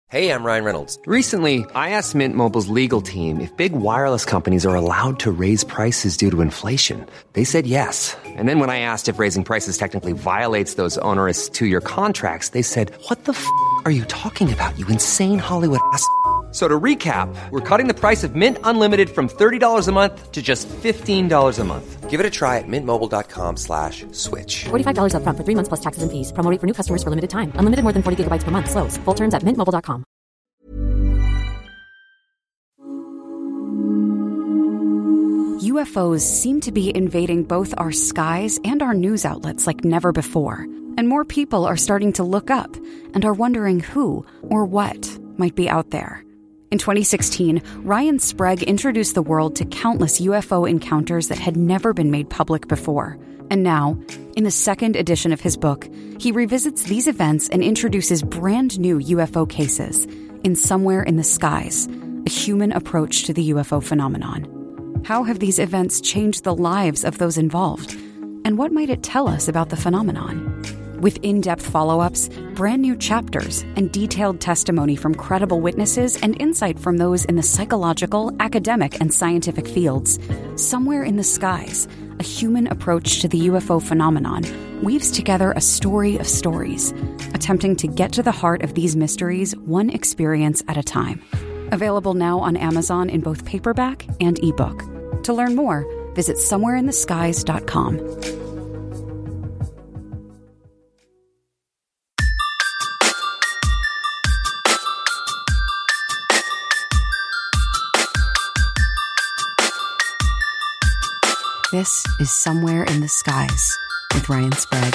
Hey, I'm Ryan Reynolds. Recently, I asked Mint Mobile's legal team if big wireless companies are allowed to raise prices due to inflation. They said yes. And then when I asked if raising prices technically violates those onerous two-year contracts, they said, "What the f*** are you talking about, you insane Hollywood ass?" So to recap, we're cutting the price of Mint Unlimited from $30 a month to just $15 a month. Give it a try at mintmobile.com/switch. $45 up front for 3 months plus taxes and fees. Promo rate for new customers for limited time. Unlimited more than 40 gigabytes per month. Slows full terms at mintmobile.com. UFOs seem to be invading both our skies and our news outlets like never before. And more people are starting to look up and are wondering who or what might be out there. In 2016, Ryan Sprague introduced the world to countless UFO encounters that had never been made public before. And now, in the second edition of his book, he revisits these events and introduces brand new UFO cases in Somewhere in the Skies, a human approach to the UFO phenomenon. How have these events changed the lives of those involved? And what might it tell us about the phenomenon? With in-depth follow-ups, brand new chapters, and detailed testimony from credible witnesses and insight from those in the psychological, academic, and scientific fields, Somewhere in the Skies, a human approach to the UFO phenomenon, weaves together a story of stories, attempting to get to the heart of these mysteries one experience at a time. Available now on Amazon in both paperback and ebook. To learn more, visit somewhereintheskies.com. This is Somewhere in the Skies with Ryan Sprague.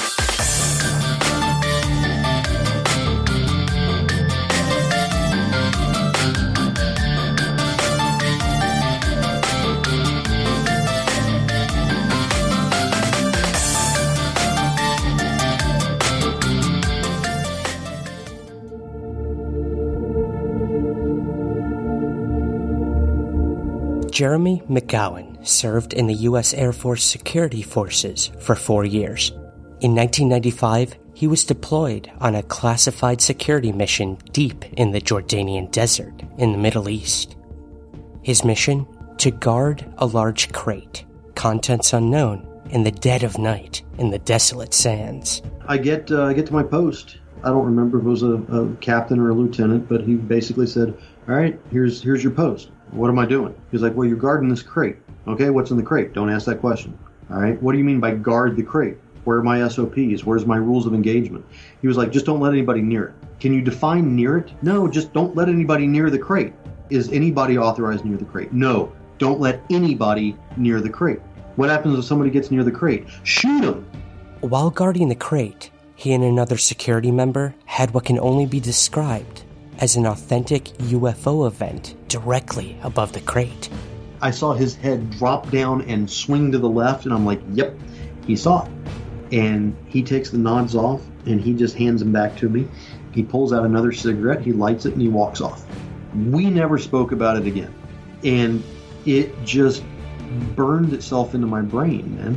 Jeremy McGowan served in the U.S. Air Force Security Forces for 4 years. In 1995, he was deployed on a classified security mission deep in the Jordanian desert in the Middle East. His mission? To guard a large crate, contents unknown, in the dead of night in the desolate sands. I get to my post. I don't remember if it was a captain or a lieutenant, but he basically said, "All right, here's your post. What am I doing?" He's like, "Well, you're guarding this crate." "Okay, what's in the crate?" "Don't ask that question." "All right, what do you mean by guard the crate? Where are my SOPs? Where's my rules of engagement?" He was like, "Just don't let anybody near it." "Can you define near it?" "No, just don't let anybody near the crate." "Is anybody authorized near the crate?" "No, don't let anybody near the crate." "What happens if somebody gets near the crate?" "Shoot them." While guarding the crate, he and another security member had what can only be described as an authentic UFO event directly above the crate. I saw his head drop down and swing to the left, and I'm like, yep, he saw it. And he takes the nods off, and he just hands them back to me. He pulls out another cigarette, he lights it, and he walks off. We never spoke about it again. And it just burned itself into my brain, man.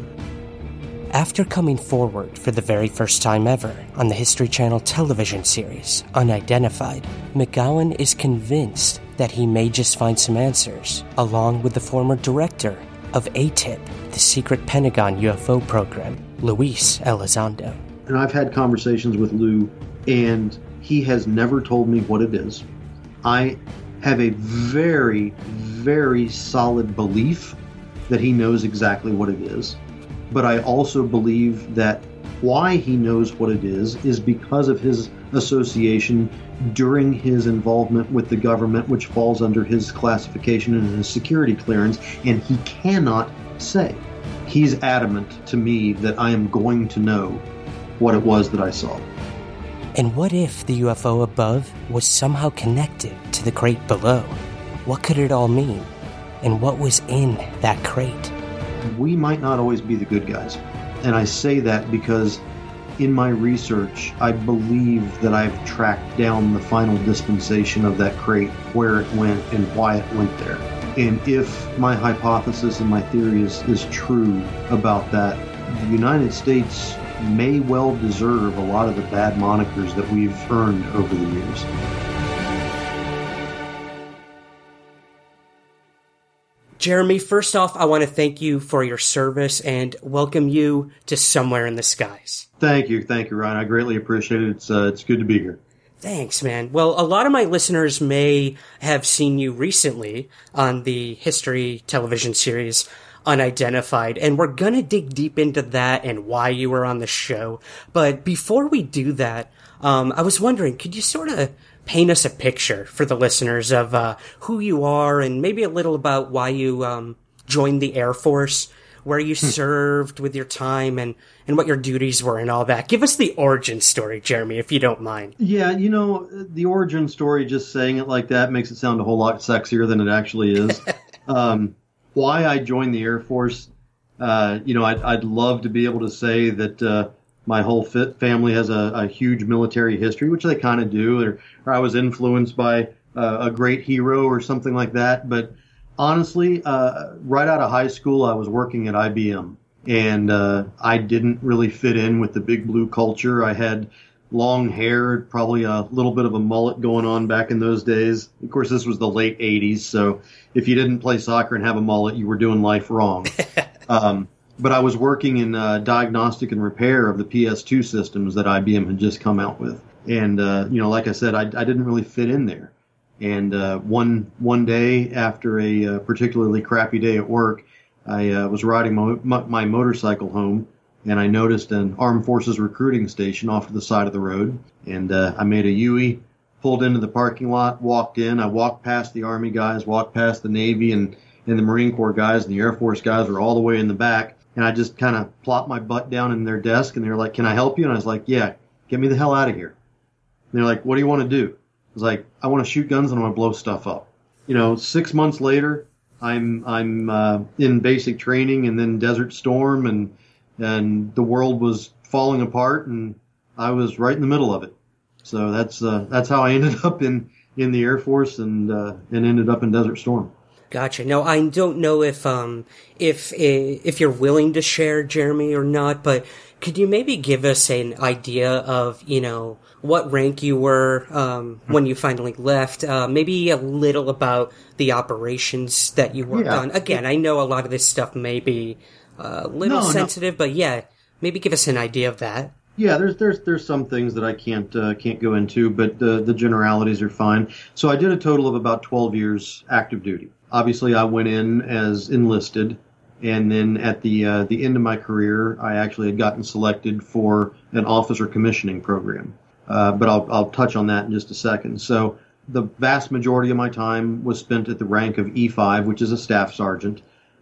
After coming forward for the very first time ever on the History Channel television series, Unidentified, McGowan is convinced that he may just find some answers, along with the former director of ATIP, the secret Pentagon UFO program, Luis Elizondo. And I've had conversations with Lou, and he has never told me what it is. I have a very, very solid belief that he knows exactly what it is. But I also believe that why he knows what it is because of his association during his involvement with the government, which falls under his classification and his security clearance, and he cannot say. He's adamant to me that I am going to know what it was that I saw. And what if the UFO above was somehow connected to the crate below? What could it all mean? And what was in that crate? We might not always be the good guys. And I say that because in my research, I believe that I've tracked down the final dispensation of that crate, where it went and why it went there. And if my hypothesis and my theory is true about that, the United States may well deserve a lot of the bad monikers that we've earned over the years. Jeremy, first off, I want to thank you for your service and welcome you to Somewhere in the Skies. Thank you, Ryan. I greatly appreciate it. It's good to be here. Thanks, man. Well, a lot of my listeners may have seen you recently on the history television series Unidentified, and we're gonna dig deep into that and why you were on the show. But before we do that, I was wondering, could you sort of paint us a picture for the listeners of who you are and maybe a little about why you joined the Air Force, where you served with your time and what your duties were and all that. Give us the origin story, Jeremy, if you don't mind. Yeah, the origin story, just saying it like that makes it sound a whole lot sexier than it actually is. Why I joined the Air Force, I'd love to be able to say that my whole family has a huge military history, which they kind of do, or I was influenced by a great hero or something like that. But honestly, right out of high school, I was working at IBM, and I didn't really fit in with the big blue culture. I had long hair, probably a little bit of a mullet going on back in those days. Of course, this was the late 80s, so if you didn't play soccer and have a mullet, you were doing life wrong. But I was working in diagnostic and repair of the PS2 systems that IBM had just come out with. And, like I said, I didn't really fit in there. And one day after a particularly crappy day at work, I was riding my motorcycle home, and I noticed an Armed Forces recruiting station off to the side of the road. And I made a U-turn, pulled into the parking lot, walked in. I walked past the Army guys, walked past the Navy and the Marine Corps guys, and the Air Force guys were all the way in the back. And I just kind of plopped my butt down in their desk, and they were like, "Can I help you?" And I was like, "Yeah, get me the hell out of here." And they're like, "What do you want to do?" I was like, "I want to shoot guns and I want to blow stuff up." 6 months later, I'm in basic training and then Desert Storm, and the world was falling apart, and I was right in the middle of it. So that's how I ended up in the Air Force and ended up in Desert Storm. Gotcha. Now, I don't know if you're willing to share, Jeremy, or not, but could you maybe give us an idea of, what rank you were when you finally left? Maybe a little about the operations that you worked on. Again, I know a lot of this stuff may be a little sensitive, but yeah, maybe give us an idea of that. Yeah, there's some things that I can't go into, but the generalities are fine. So I did a total of about 12 years active duty. Obviously, I went in as enlisted, and then at the end of my career, I actually had gotten selected for an officer commissioning program. But I'll touch on that in just a second. So the vast majority of my time was spent at the rank of E5, which is a staff sergeant.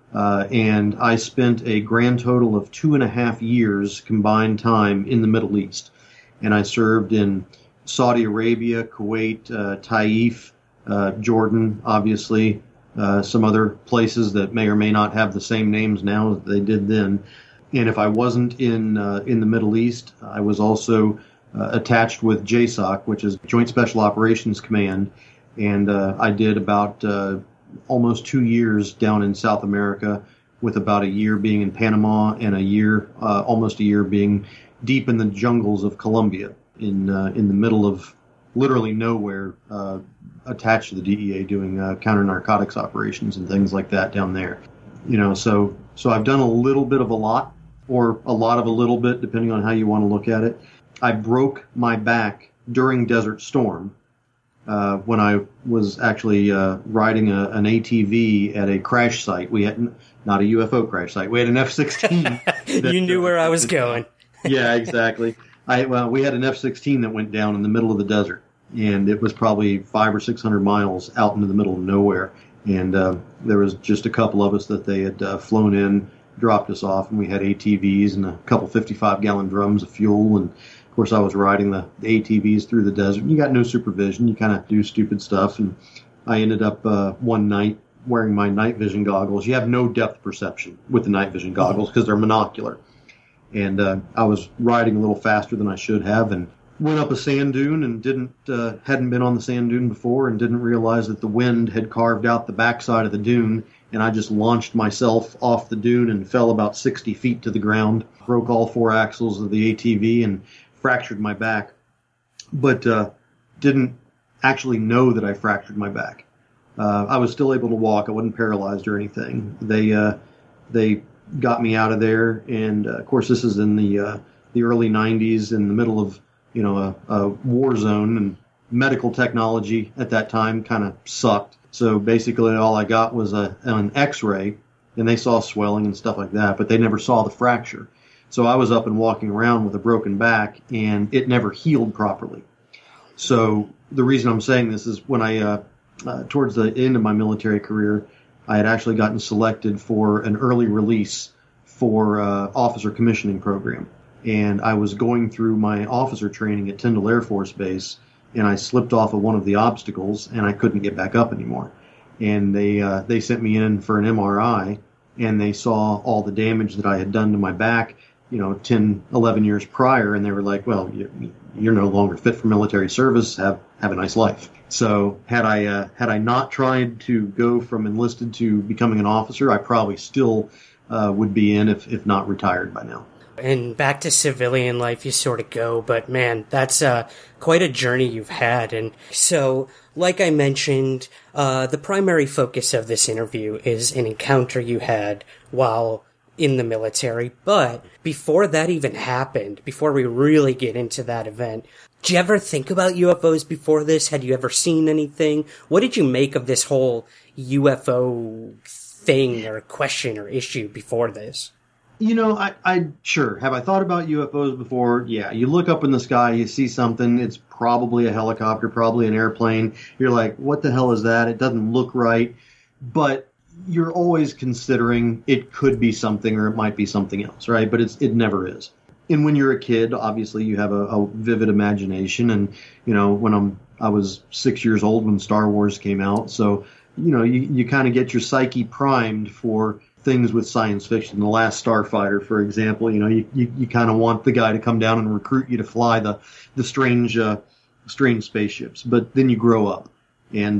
And I spent a grand total of 2.5 years combined time in the Middle East. And I served in Saudi Arabia, Kuwait, Taif, Jordan, obviously, some other places that may or may not have the same names now as they did then. And if I wasn't in the Middle East, I was also attached with JSOC, which is Joint Special Operations Command. And I did about almost 2 years down in South America, with about a year being in Panama and almost a year being deep in the jungles of Colombia, in the middle of literally nowhere, attached to the DEA, doing counter narcotics operations and things like that down there. So I've done a little bit of a lot, or a lot of a little bit, depending on how you want to look at it. I broke my back during Desert Storm, when I was actually riding an ATV at a crash site. We had not a UFO crash site. We had an F-16. You knew where I was going. Yeah, exactly. We had an F-16 that went down in the middle of the desert, and it was probably 500 or 600 miles out into the middle of nowhere. And there was just a couple of us that they had flown in, dropped us off, and we had ATVs and a couple 55-gallon drums of fuel. And of course, I was riding the ATVs through the desert. You got no supervision. You kind of do stupid stuff. And I ended up one night wearing my night vision goggles. You have no depth perception with the night vision goggles because they're monocular. And I was riding a little faster than I should have, and went up a sand dune and hadn't been on the sand dune before, and didn't realize that the wind had carved out the backside of the dune, and I just launched myself off the dune and fell about 60 feet to the ground, broke all 4 axles of the ATV and fractured my back, but didn't actually know that I fractured my back. I was still able to walk. I wasn't paralyzed or anything. They got me out of there, and of course, this is in the early '90s, in the middle of a war zone, and medical technology at that time kind of sucked. So basically, all I got was an X-ray, and they saw swelling and stuff like that, but they never saw the fracture. So I was up and walking around with a broken back, and it never healed properly. So the reason I'm saying this is when I, towards the end of my military career, I had actually gotten selected for an early release for officer commissioning program. And I was going through my officer training at Tyndall Air Force Base, and I slipped off of one of the obstacles, and I couldn't get back up anymore. And they sent me in for an MRI, and they saw all the damage that I had done to my back, 10, 11 years prior, and they were like, well, you're no longer fit for military service. Have a nice life. So had I not tried to go from enlisted to becoming an officer, I probably still would be in, if not retired by now. And back to civilian life you sort of go, but man, that's quite a journey you've had. And so, like I mentioned, the primary focus of this interview is an encounter you had while in the military. But before that even happened, before we really get into that event, did you ever think about UFOs before this? Had you ever seen anything? What did you make of this whole UFO thing or question or issue before this? I sure. Have I thought about UFOs before? Yeah. You look up in the sky, you see something. It's probably a helicopter, probably an airplane. You're like, what the hell is that? It doesn't look right. But you're always considering it could be something or it might be something else, right? But it never is. And when you're a kid, obviously you have a vivid imagination. And, when I was 6 years old when Star Wars came out. So, you kind of get your psyche primed for things with science fiction. The Last Starfighter, for example, you kind of want the guy to come down and recruit you to fly the strange spaceships. But then you grow up, and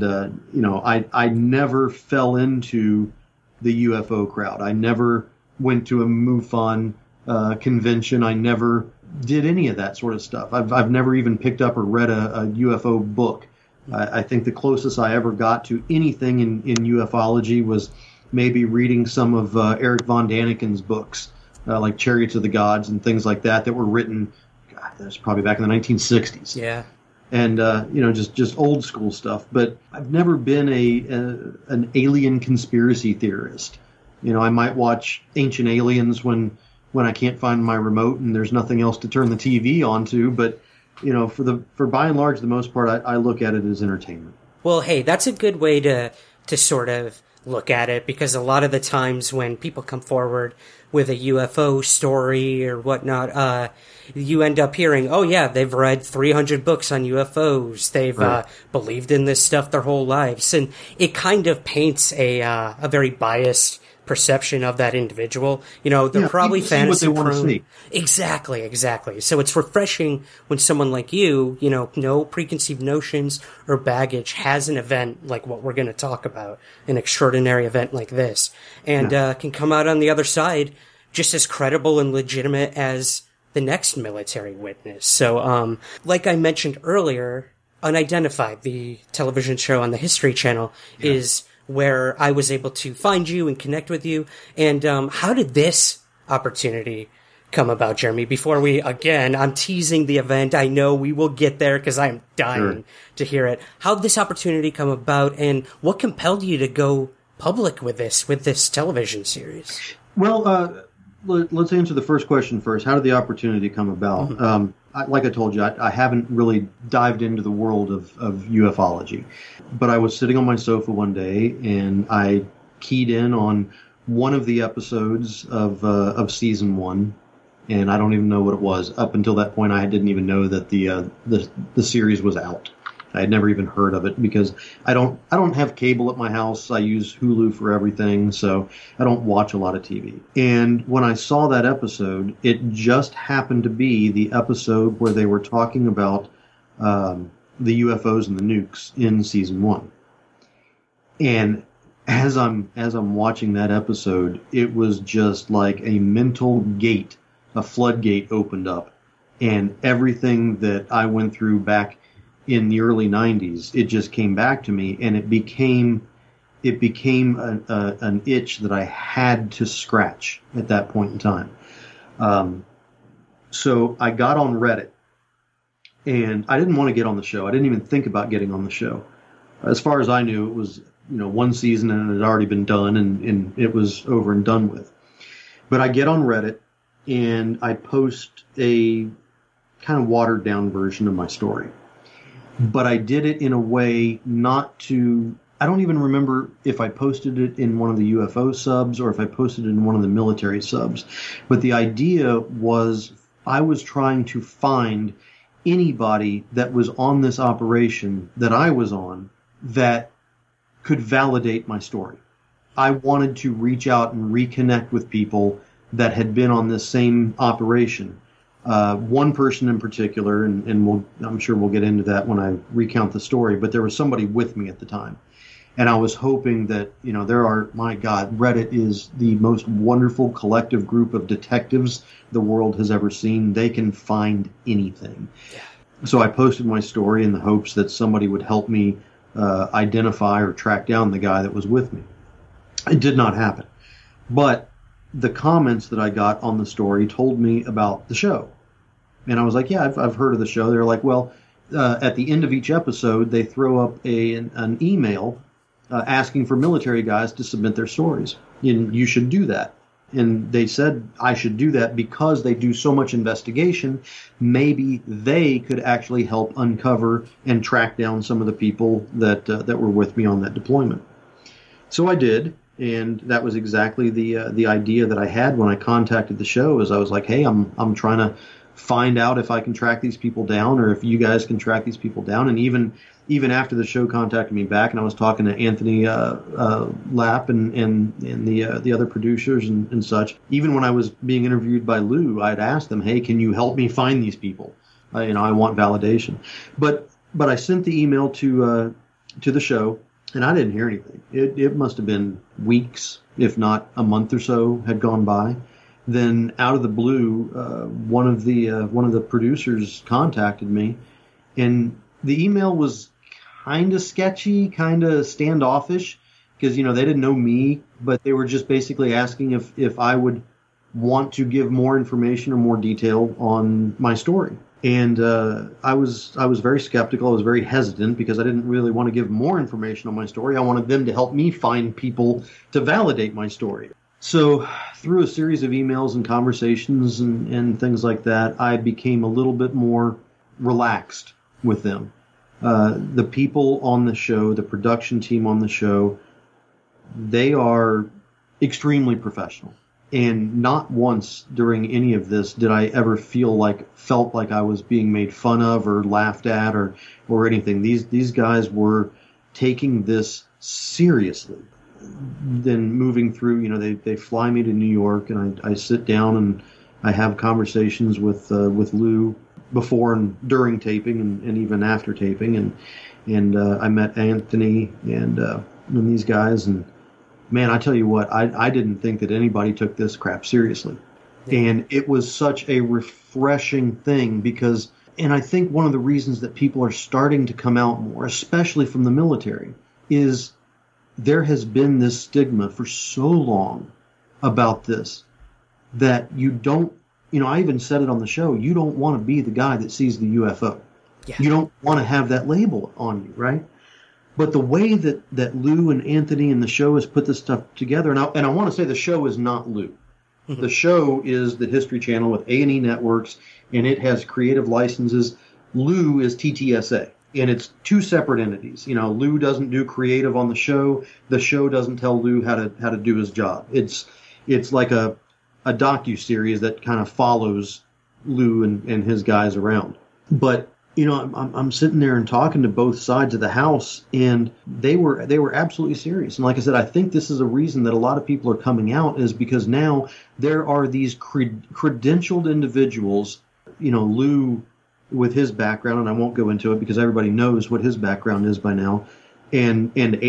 I never fell into the UFO crowd. I never went to a MUFON convention. I never did any of that sort of stuff. I've never even picked up or read a UFO book. I think the closest I ever got to anything in ufology was maybe reading some of Eric von Daniken's books, like Chariots of the Gods and things like that were written, that was probably back in the 1960s. Yeah. And, just old school stuff. But I've never been an alien conspiracy theorist. I might watch Ancient Aliens when I can't find my remote and there's nothing else to turn the TV onto. But, for by and large, the most part, I look at it as entertainment. Well, hey, that's a good way to sort of look at it, because a lot of the times when people come forward with a UFO story or whatnot, you end up hearing, oh yeah, they've read 300 books on UFOs. They've believed in this stuff their whole lives. And it kind of paints a very biased perception of that individual. They're probably fantasy prone. Exactly. So it's refreshing when someone like you, no preconceived notions or baggage, has an event like what we're going to talk about, an extraordinary event like this, and can come out on the other side just as credible and legitimate as the next military witness. So, like I mentioned earlier, Unidentified, the television show on the History Channel, is where I was able to find you and connect with you. And how did this opportunity come about, Jeremy? Before I'm teasing the event. I know we will get there because I'm dying to hear it. How did this opportunity come about, and what compelled you to go public with this television series? Well, let's answer the first question first. How did the opportunity come about? Mm-hmm. Like I told you, I haven't really dived into the world of ufology. But I was sitting on my sofa one day, and I keyed in on one of the episodes of season 1, and I don't even know what it was. Up until that point, I didn't even know that the series was out. I had never even heard of it because I don't have cable at my house. I use Hulu for everything, so I don't watch a lot of TV. And when I saw that episode, it just happened to be the episode where they were talking about the UFOs and the nukes in season 1. And as I'm watching that episode, it was just like a mental gate, a floodgate opened up, and everything that I went through back in the early 90s, it just came back to me, and it became an itch that I had to scratch at that point in time. So I got on Reddit, and I didn't want to get on the show. I didn't even think about getting on the show. As far as I knew, it was, one season and it had already been done, and it was over and done with. But I get on Reddit, and I post a kind of watered down version of my story. But I did it in a way not to, I don't even remember if I posted it in one of the UFO subs or if I posted it in one of the military subs. But the idea was I was trying to find anybody that was on this operation that I was on that could validate my story. I wanted to reach out and reconnect with people that had been on this same operation. One person in particular, and I'm sure we'll get into that when I recount the story, but there was somebody with me at the time. And I was hoping that, my God, Reddit is the most wonderful collective group of detectives the world has ever seen. They can find anything. Yeah. So I posted my story in the hopes that somebody would help me identify or track down the guy that was with me. It did not happen. But the comments that I got on the story told me about the show. And I was like, yeah, I've heard of the show. They're like, well, at the end of each episode, they throw up an email asking for military guys to submit their stories. And you should do that. And they said I should do that because they do so much investigation. Maybe they could actually help uncover and track down some of the people that were with me on that deployment. So I did. And that was exactly the idea that I had when I contacted the show. Is I was like, hey, I'm trying to find out if I can track these people down, or if you guys can track these people down. And even after the show contacted me back, and I was talking to Anthony Lapp and the other producers and such. Even when I was being interviewed by Lou, I'd asked them, hey, can you help me find these people? I want validation. But I sent the email to the show. And I didn't hear anything. It must have been weeks, if not a month or so, had gone by. Then, out of the blue, one of the producers contacted me, and the email was kind of sketchy, kind of standoffish, because they didn't know me, but they were just basically asking if I would want to give more information or more detail on my story. And I was very skeptical. I was very hesitant because I didn't really want to give more information on my story. I wanted them to help me find people to validate my story. So through a series of emails and conversations and things like that, I became a little bit more relaxed with them. The people on the show, the production team on the show, they are extremely professional. And not once during any of this did I ever felt like I was being made fun of or laughed at or anything. These guys were taking this seriously. Then moving through, they fly me to New York, and I sit down and I have conversations with Lou before and during taping and even after taping, and I met Anthony and these guys, and man, I tell you what, I didn't think that anybody took this crap seriously. And it was such a refreshing thing because, and I think one of the reasons that people are starting to come out more, especially from the military, is there has been this stigma for so long about this that you don't, I even said it on the show, you don't want to be the guy that sees the UFO. Yeah. You don't want to have that label on you, right? But the way that Lou and Anthony and the show has put this stuff together, and I want to say the show is not Lou. Mm-hmm. The show is the History Channel with A&E Networks, and it has creative licenses. Lou is TTSA, and it's two separate entities. Lou doesn't do creative on the show. The show doesn't tell Lou how to do his job. It's like a docuseries that kind of follows Lou and his guys around. But I'm sitting there and talking to both sides of the house, and they were absolutely serious. And like I said, I think this is a reason that a lot of people are coming out, is because now there are these credentialed individuals. Lou with his background, and I won't go into it because everybody knows what his background is by now. And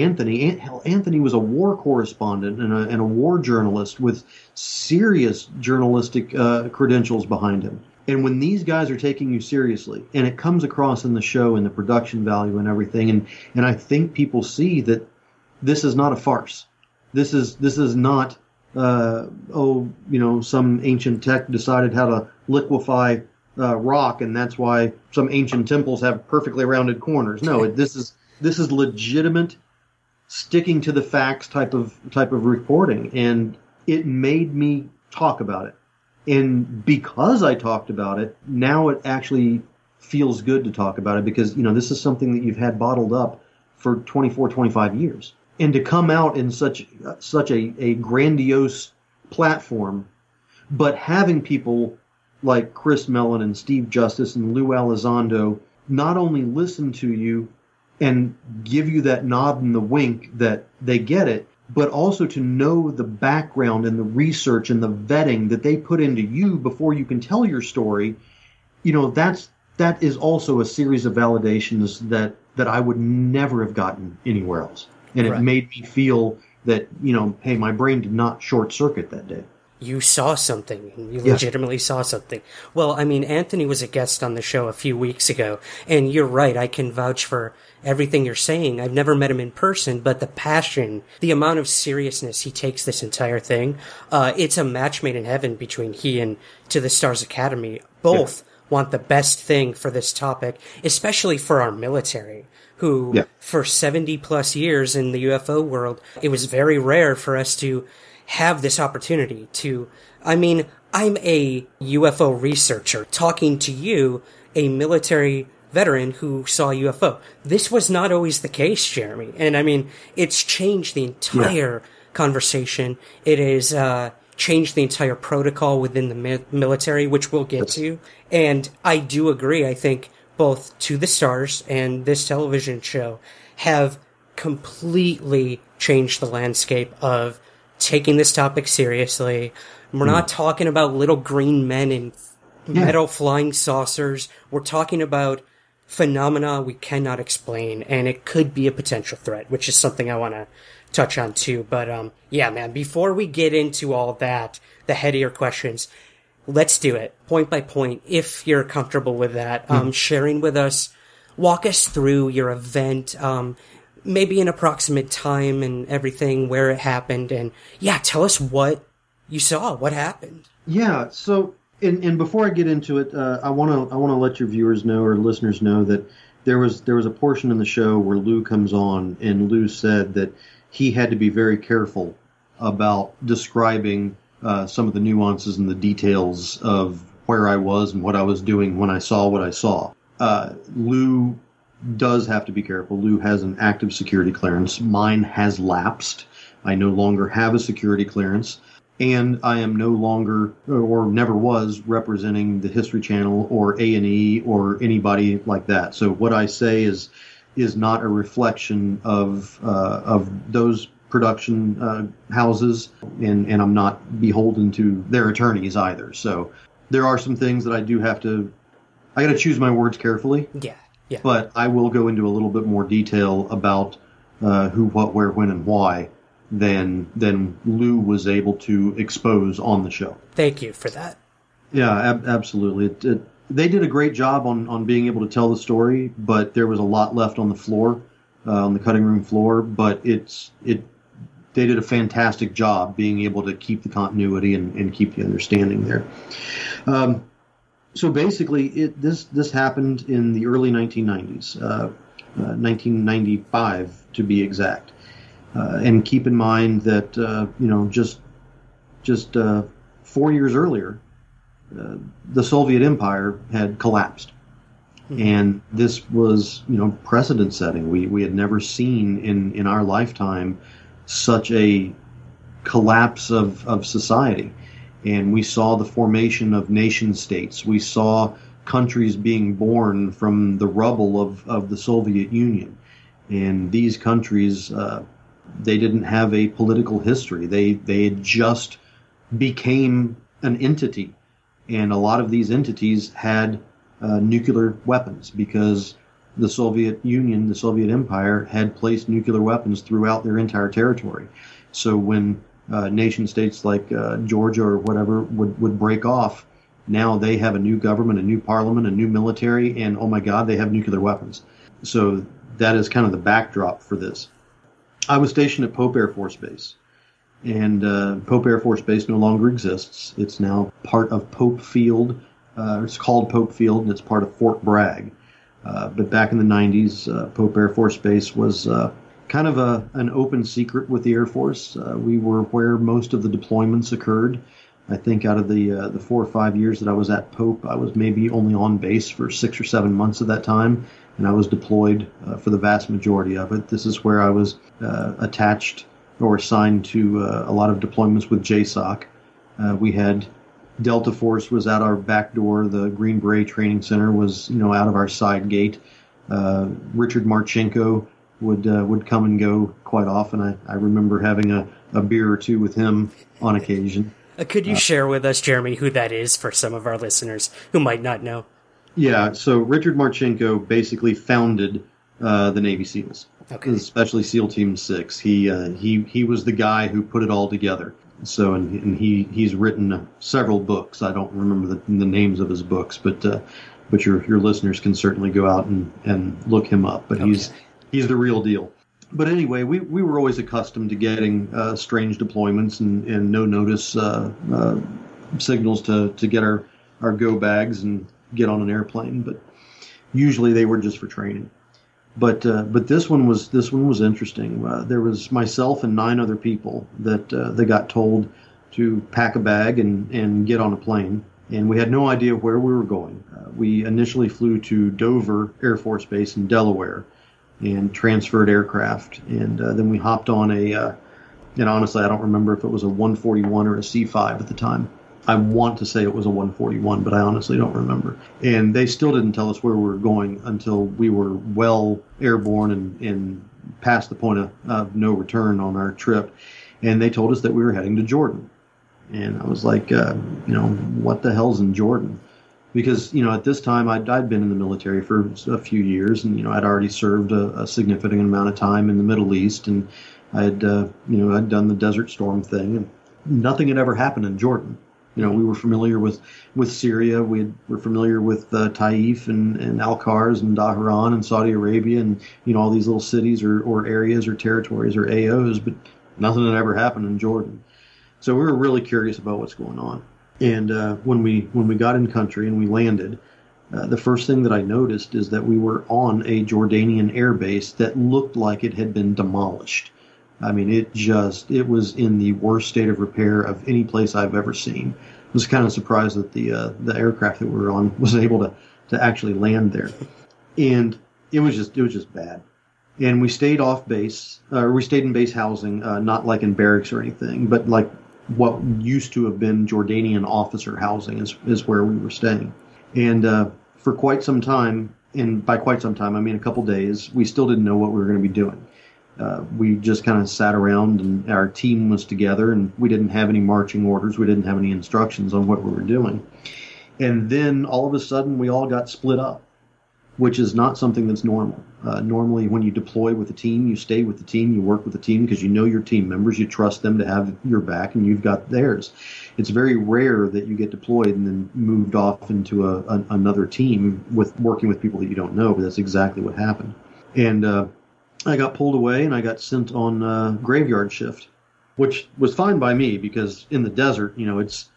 Anthony was a war correspondent and a war journalist with serious journalistic credentials behind him. And when these guys are taking you seriously, and it comes across in the show and the production value and everything, and I think people see that this is not a farce. This is not, some ancient tech decided how to liquefy rock, and that's why some ancient temples have perfectly rounded corners. No, this is legitimate, sticking to the facts type of reporting, and it made me talk about it. And because I talked about it, now it actually feels good to talk about it, because, this is something that you've had bottled up for 24, 25 years. And to come out in such a grandiose platform, but having people like Chris Mellon and Steve Justice and Lou Elizondo not only listen to you and give you that nod and the wink that they get it, but also to know the background and the research and the vetting that they put into you before you can tell your story, that is also a series of validations that I would never have gotten anywhere else. And it made me feel that, hey, my brain did not short circuit that day. You saw something. You legitimately saw something. Well, I mean, Anthony was a guest on the show a few weeks ago, and you're right. I can vouch for everything you're saying. I've never met him in person, but the passion, the amount of seriousness he takes this entire thing, it's a match made in heaven between he and To the Stars Academy. Both want the best thing for this topic, especially for our military, who for 70 plus years in the UFO world, it was very rare for us to have this opportunity to, I'm a UFO researcher talking to you, a military veteran who saw a UFO. This was not always the case, Jeremy. And it's changed the entire conversation. It has changed the entire protocol within the military, which we'll get to. And I do agree. I think both To the Stars and this television show have completely changed the landscape of taking this topic seriously. We're not talking about little green men in metal flying saucers. We're talking about phenomena we cannot explain, and it could be a potential threat, which is something I want to touch on too. But man, before we get into all that, the headier questions, let's do it point by point, if you're comfortable with that. Sharing with us, walk us through your event, maybe an approximate time and everything, where it happened, and tell us what you saw, what happened. Yeah, so and before I get into it, I want to let your viewers know, or listeners know, that there was a portion in the show where Lou comes on, and Lou said that he had to be very careful about describing some of the nuances and the details of where I was and what I was doing when I saw what I saw. Lou does have to be careful. Lou has an active security clearance. Mine has lapsed. I no longer have a security clearance, and I am no longer, or never was, representing the History Channel or A&E or anybody like that. So what I say is not a reflection of those production houses, and I'm not beholden to their attorneys either. So there are some things that I got to choose my words carefully. Yeah. But I will go into a little bit more detail about who, what, where, when, and why than Lou was able to expose on the show. Thank you for that. Yeah, absolutely. They did a great job on being able to tell the story, but there was a lot left on the floor, on the cutting room floor. But they did a fantastic job being able to keep the continuity and keep the understanding there. So basically, this happened in the early 1990s, 1995 to be exact. And keep in mind that just 4 years earlier, the Soviet Empire had collapsed, and this was precedent setting. We had never seen in our lifetime such a collapse of society. And we saw the formation of nation states. We saw countries being born from the rubble of the Soviet Union. And these countries, they didn't have a political history. They just became an entity. And a lot of these entities had nuclear weapons because the Soviet Union, the Soviet Empire, had placed nuclear weapons throughout their entire territory. So when nation states like Georgia or whatever would break off, Now they have a new government, a new parliament, a new military, and oh my God, they have nuclear weapons. So that is kind of the backdrop for this. I was stationed at Pope Air Force Base, and Pope Air Force Base no longer exists. It's now part of Pope Field. It's called Pope Field, and it's part of Fort Bragg. But back in the 90s, Pope Air Force Base was kind of an open secret with the Air Force. We were where most of the deployments occurred. I think out of the 4 or 5 years that I was at Pope, I was maybe only on base for 6 or 7 months of that time, and I was deployed for the vast majority of it. This is where I was attached or assigned to a lot of deployments with JSOC. We had Delta Force was at our back door. The Green Beret Training Center was, out of our side gate. Richard Marchenko would come and go quite often. I remember having a beer or two with him on occasion. Could you share with us, Jeremy, who that is for some of our listeners who might not know? Yeah, so Richard Marchenko basically founded the Navy SEALs, especially SEAL Team 6. He was the guy who put it all together. So and he's written several books. I don't remember the names of his books, but your listeners can certainly go out and look him up. But he's the real deal. But anyway, we were always accustomed to getting strange deployments and no notice signals to get our go bags and get on an airplane. But usually they were just for training. But this one was interesting. There was myself and 9 other people that they got told to pack a bag and get on a plane, and we had no idea where we were going. We initially flew to Dover Air Force Base in Delaware and transferred aircraft, and then we hopped on and honestly I don't remember if it was a 141 or a C-5 at the time. I want to say it was a 141, but I honestly don't remember. And they still didn't tell us where we were going until we were well airborne and past the point of no return on our trip. And they told us that we were heading to Jordan. And I was like, what the hell's in Jordan? Because, at this time I'd been in the military for a few years, and, I'd already served a significant amount of time in the Middle East, and I'd done the Desert Storm thing, and nothing had ever happened in Jordan. We were familiar with Syria. We were familiar with Taif and Al-Kars and Dhahran and Saudi Arabia and, all these little cities or areas or territories or AOs, but nothing had ever happened in Jordan. So we were really curious about what's going on. And when we got in country and we landed, the first thing that I noticed is that we were on a Jordanian air base that looked like it had been demolished. I mean, it was in the worst state of repair of any place I've ever seen. I was kind of surprised that the aircraft that we were on was able to actually land there. And it was just bad. And we stayed off base, or we stayed in base housing, not like in barracks or anything, but like what used to have been Jordanian officer housing is where we were staying. And for quite some time, and by quite some time, I mean a couple days, we still didn't know what we were going to be doing. We just kind of sat around, and our team was together, and we didn't have any marching orders. We didn't have any instructions on what we were doing. And then all of a sudden, we all got split up, which is not something that's normal. Normally, when you deploy with a team, you stay with the team, you work with the team because you know your team members, you trust them to have your back, and you've got theirs. It's very rare that you get deployed and then moved off into another team working with people that you don't know, but that's exactly what happened. And I got pulled away and I got sent on graveyard shift, which was fine by me because in the desert, it's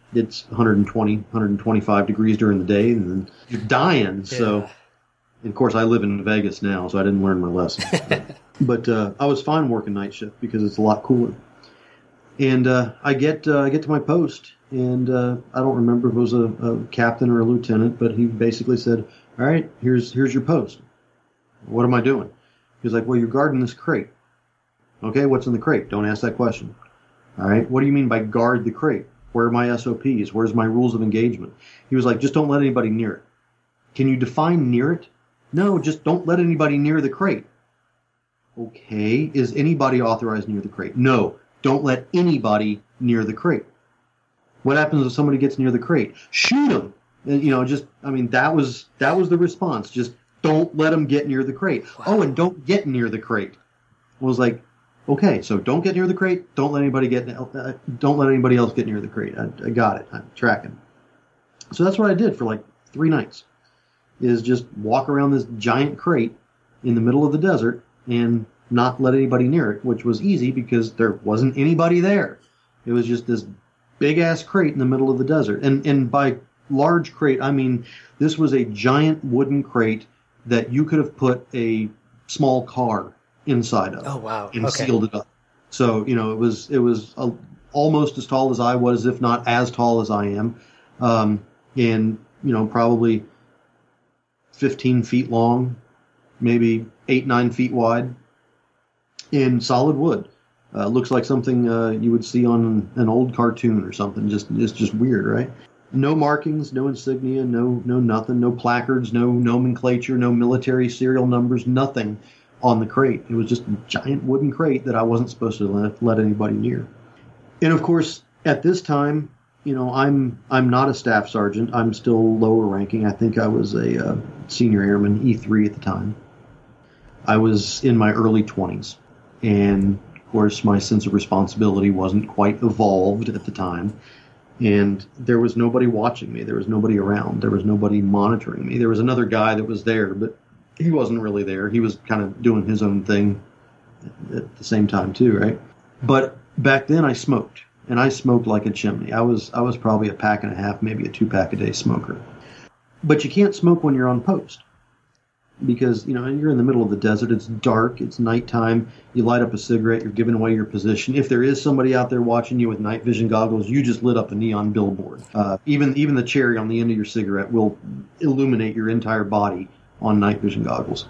120, 125 degrees during the day, and then you're dying. Yeah. So, of course, I live in Vegas now, so I didn't learn my lesson. But I was fine working night shift because it's a lot cooler. And I get to my post, and I don't remember if it was a captain or a lieutenant, but he basically said, "All right, here's your post. What am I doing?" He's like, "Well, you're guarding this crate." "Okay, what's in the crate?" "Don't ask that question." "All right, what do you mean by guard the crate? Where are my SOPs? Where's my rules of engagement?" He was like, "Just don't let anybody near it." "Can you define near it?" "No, just don't let anybody near the crate." "Okay, is anybody authorized near the crate?" "No, don't let anybody near the crate." "What happens if somebody gets near the crate?" "Shoot them." And, that was the response. Just don't let them get near the crate. Wow. "Oh, and don't get near the crate." I was like, okay, so don't get near the crate. Don't let anybody else get near the crate. I got it. I'm tracking. So that's what I did for like 3 nights, is just walk around this giant crate in the middle of the desert and not let anybody near it, which was easy because there wasn't anybody there. It was just this big-ass crate in the middle of the desert. And by large crate, I mean this was a giant wooden crate that you could have put a small car inside of. Oh, wow. And Okay. sealed it up. So, you know, it was almost as tall as I was, if not as tall as I am. And, you know, probably 15 feet long, maybe 8-9 feet wide, in solid wood. Looks like something you would see on an old cartoon or something. It's just weird, right? No markings, no insignia, no nothing, no placards, no nomenclature, no military serial numbers, nothing on the crate. It was just a giant wooden crate that I wasn't supposed to let anybody near. And of course, at this time, you know, I'm not a staff sergeant. I'm still lower ranking. I think I was a senior airman, E3 at the time. I was in my early 20s. And, of course, my sense of responsibility wasn't quite evolved at the time. And there was nobody watching me. There was nobody around. There was nobody monitoring me. There was another guy that was there, but he wasn't really there. He was kind of doing his own thing at the same time, too, right? But back then I smoked, and I smoked like a chimney. I was probably a pack and a half, maybe a 2-pack-a-day smoker. But you can't smoke when you're on post. Because, you know, you're in the middle of the desert, it's dark, it's nighttime, you light up a cigarette, you're giving away your position. If there is somebody out there watching you with night vision goggles, you just lit up a neon billboard. Even the cherry on the end of your cigarette will illuminate your entire body on night vision goggles.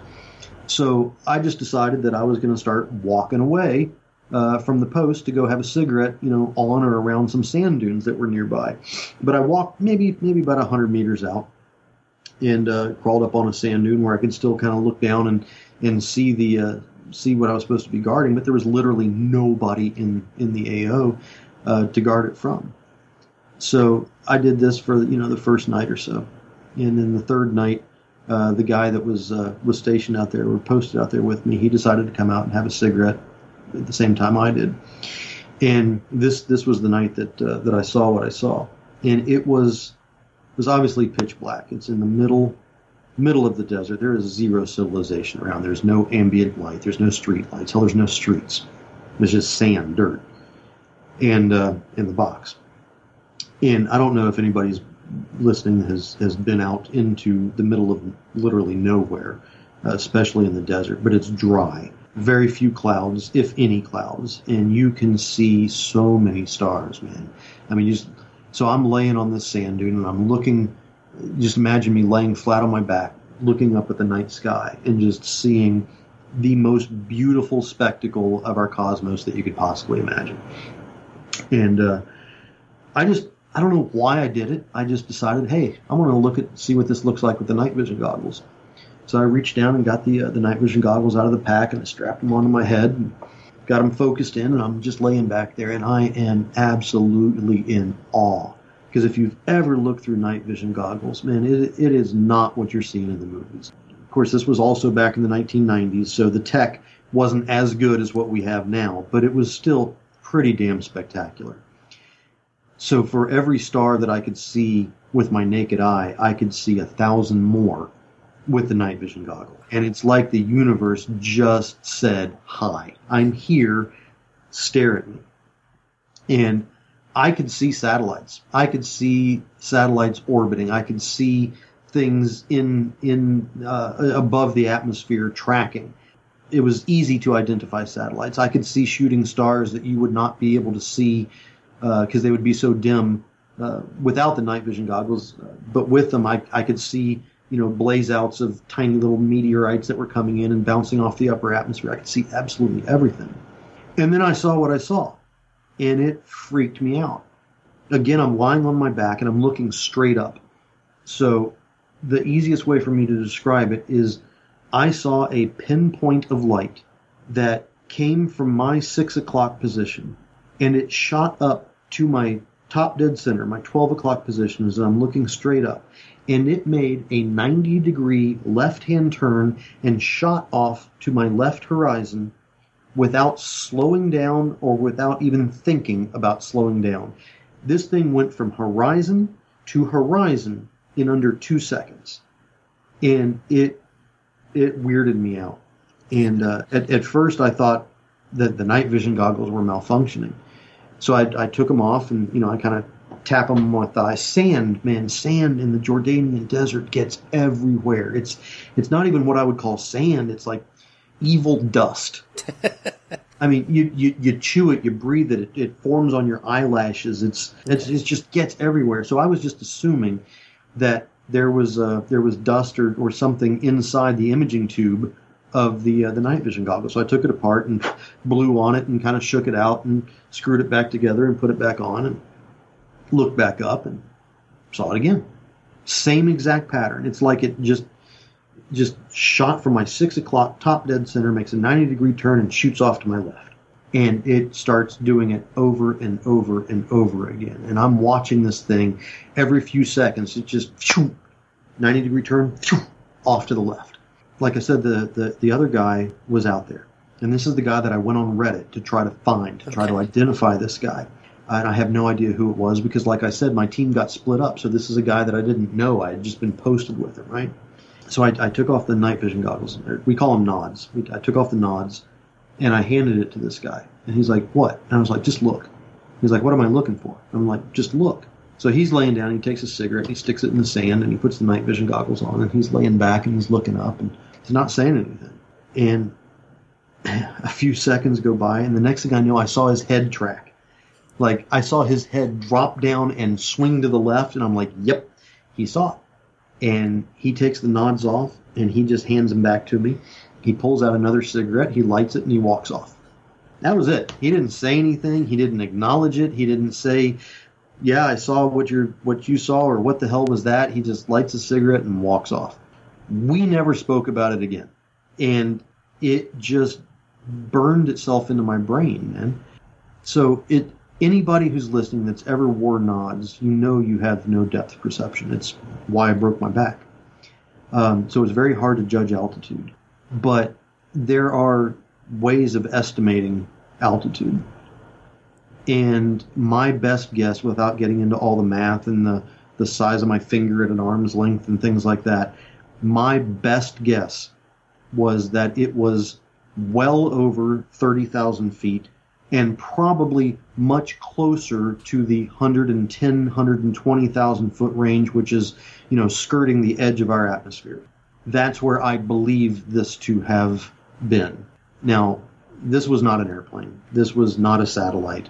So I just decided that I was going to start walking away from the post to go have a cigarette, you know, on or around some sand dunes that were nearby. But I walked maybe about 100 meters out, and crawled up on a sand dune where I could still kind of look down and see what I was supposed to be guarding, but there was literally nobody in the AO to guard it from. So I did this for, you know, the first night or so, and then the third night, the guy that was stationed out there or posted out there with me, he decided to come out and have a cigarette at the same time I did, and this was the night that I saw what I saw, and it was obviously pitch black. It's in the middle of the desert. There is zero civilization around. There's no ambient light. There's no street lights. Hell, there's no streets. There's just sand, dirt, and in the box. And I don't know if anybody's listening has been out into the middle of literally nowhere, especially in the desert, but it's dry. Very few clouds, if any clouds, and you can see so many stars, man. I mean, so I'm laying on this sand dune, and I'm looking, just imagine me laying flat on my back, looking up at the night sky, and just seeing the most beautiful spectacle of our cosmos that you could possibly imagine. And I don't know why I did it. I just decided, hey, I want to see what this looks like with the night vision goggles. So I reached down and got the night vision goggles out of the pack, and I strapped them onto my head, and got them focused in, and I'm just laying back there, and I am absolutely in awe. Because if you've ever looked through night vision goggles, man, it is not what you're seeing in the movies. Of course, this was also back in the 1990s, so the tech wasn't as good as what we have now, but it was still pretty damn spectacular. So for every star that I could see with my naked eye, I could see 1,000 more with the night vision goggle. And it's like the universe just said, hi, I'm here, stare at me. And I could see satellites. I could see satellites orbiting. I could see things in above the atmosphere tracking. It was easy to identify satellites. I could see shooting stars that you would not be able to see because they would be so dim without the night vision goggles. But with them, I could see, you know, blaze outs of tiny little meteorites that were coming in and bouncing off the upper atmosphere. I could see absolutely everything. And then I saw what I saw, and it freaked me out. Again, I'm lying on my back and I'm looking straight up. So the easiest way for me to describe it is I saw a pinpoint of light that came from my 6 o'clock position, and it shot up to my top dead center, my 12 o'clock position, as I'm looking straight up. And it made a 90-degree left-hand turn and shot off to my left horizon without slowing down or without even thinking about slowing down. This thing went from horizon to horizon in under 2 seconds. And it weirded me out. And at first I thought that the night vision goggles were malfunctioning. So I took them off, and, you know, I kind of tap them on my thigh. Sand in the Jordanian desert gets everywhere. It's not even what I would call sand. It's like evil dust. I mean, you chew it, you breathe it, it forms on your eyelashes. It just gets everywhere. So I was just assuming that there was dust or something inside the imaging tube of the night vision goggles. So I took it apart and blew on it and kind of shook it out and screwed it back together and put it back on and looked back up and saw it again. Same exact pattern. It's like it just shot from my 6 o'clock top dead center, makes a 90-degree turn, and shoots off to my left. And it starts doing it over and over and over again. And I'm watching this thing every few seconds. It just 90-degree turn, off to the left. Like I said, the other guy was out there. And this is the guy that I went on Reddit to try to find, to try to identify this guy. And I have no idea who it was because, like I said, my team got split up. So this is a guy that I didn't know. I had just been posted with him, right? So I took off the night vision goggles. We call them nods. I took off the nods, and I handed it to this guy. And he's like, what? And I was like, just look. He's like, what am I looking for? I'm like, just look. So he's laying down, he takes a cigarette, he sticks it in the sand, and he puts the night vision goggles on, and he's laying back, and he's looking up, and he's not saying anything. And a few seconds go by, and the next thing I know, I saw his head track. Like, I saw his head drop down and swing to the left, and I'm like, yep, he saw it. And he takes the nods off, and he just hands them back to me. He pulls out another cigarette, he lights it, and he walks off. That was it. He didn't say anything. He didn't acknowledge it. He didn't say, yeah, I saw what you saw, or what the hell was that? He just lights a cigarette and walks off. We never spoke about it again. And it just burned itself into my brain, man. So anybody who's listening that's ever wore nods, you know you have no depth perception. It's why I broke my back. So it's very hard to judge altitude. But there are ways of estimating altitude. And my best guess, without getting into all the math and the size of my finger at an arm's length and things like that, my best guess was that it was well over 30,000 feet and probably much closer to the 110, 120,000 foot range, which is, you know, skirting the edge of our atmosphere. That's where I believe this to have been. Now, this was not an airplane. This was not a satellite.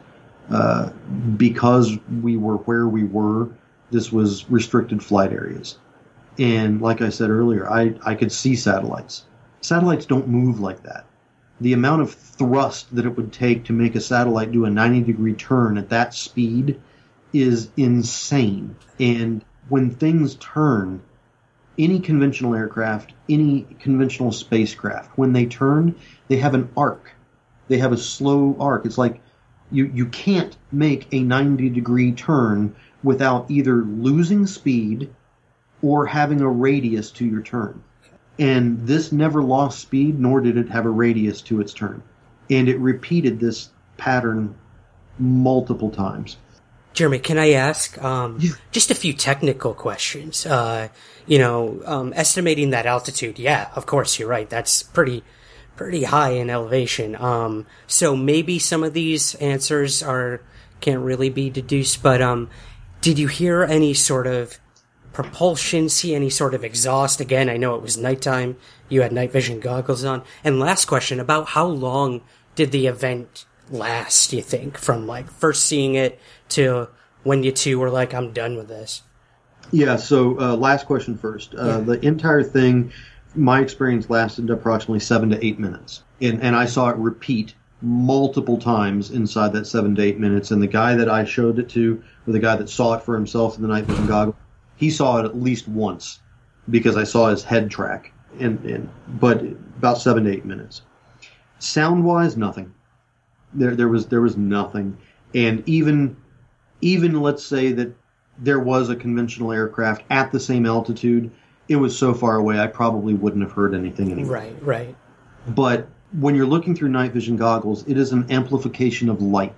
Because we were where we were, this was restricted flight areas. And like I said earlier, I could see satellites. Satellites don't move like that. The amount of thrust that it would take to make a satellite do a 90-degree turn at that speed is insane. And when things turn, any conventional aircraft, any conventional spacecraft, when they turn, they have an arc. They have a slow arc. It's like you can't make a 90-degree turn without either losing speed or having a radius to your turn. And this never lost speed, nor did it have a radius to its turn. And it repeated this pattern multiple times. Jeremy, can I ask just a few technical questions? Estimating that altitude, yeah, of course, you're right. That's pretty high in elevation. So maybe some of these answers can't really be deduced, but did you hear any sort of propulsion, see any sort of exhaust? Again, I know it was nighttime. You had night vision goggles on. And last question, about how long did the event last, do you think, from like first seeing it to when you two were like, I'm done with this? Yeah, so last question first. The entire thing, my experience lasted approximately 7 to 8 minutes. And I saw it repeat multiple times inside that 7 to 8 minutes. And the guy that I showed it to, or the guy that saw it for himself in the night vision goggles, he saw it at least once because I saw his head track. But about 7 to 8 minutes. Sound-wise, nothing. There was nothing. And even let's say that there was a conventional aircraft at the same altitude, it was so far away I probably wouldn't have heard anything anyway. Right. But when you're looking through night vision goggles, it is an amplification of light.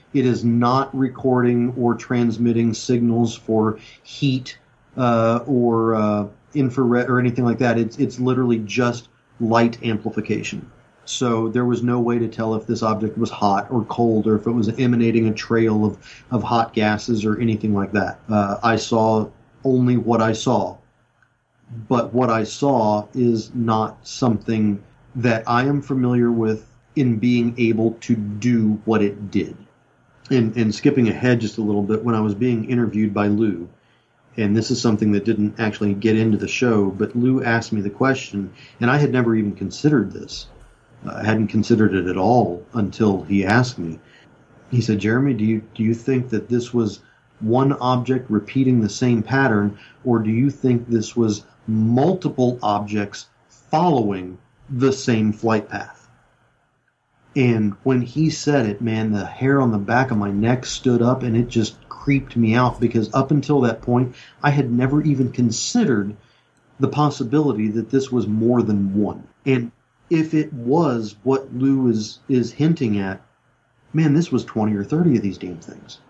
It is not recording or transmitting signals for heat or infrared or anything like that. It's literally just light amplification. So there was no way to tell if this object was hot or cold or if it was emanating a trail of hot gases or anything like that. I saw only what I saw. But what I saw is not something that I am familiar with in being able to do what it did. And skipping ahead just a little bit, when I was being interviewed by Lou, and this is something that didn't actually get into the show, but Lou asked me the question, and I had never even considered this. I hadn't considered it at all until he asked me. He said, Jeremy, do you think that this was one object repeating the same pattern, or do you think this was multiple objects following the same flight path? And when he said it, man, the hair on the back of my neck stood up, and it just creeped me out, because up until that point, I had never even considered the possibility that this was more than one. And if it was what Lou is hinting at, man, this was 20 or 30 of these damn things.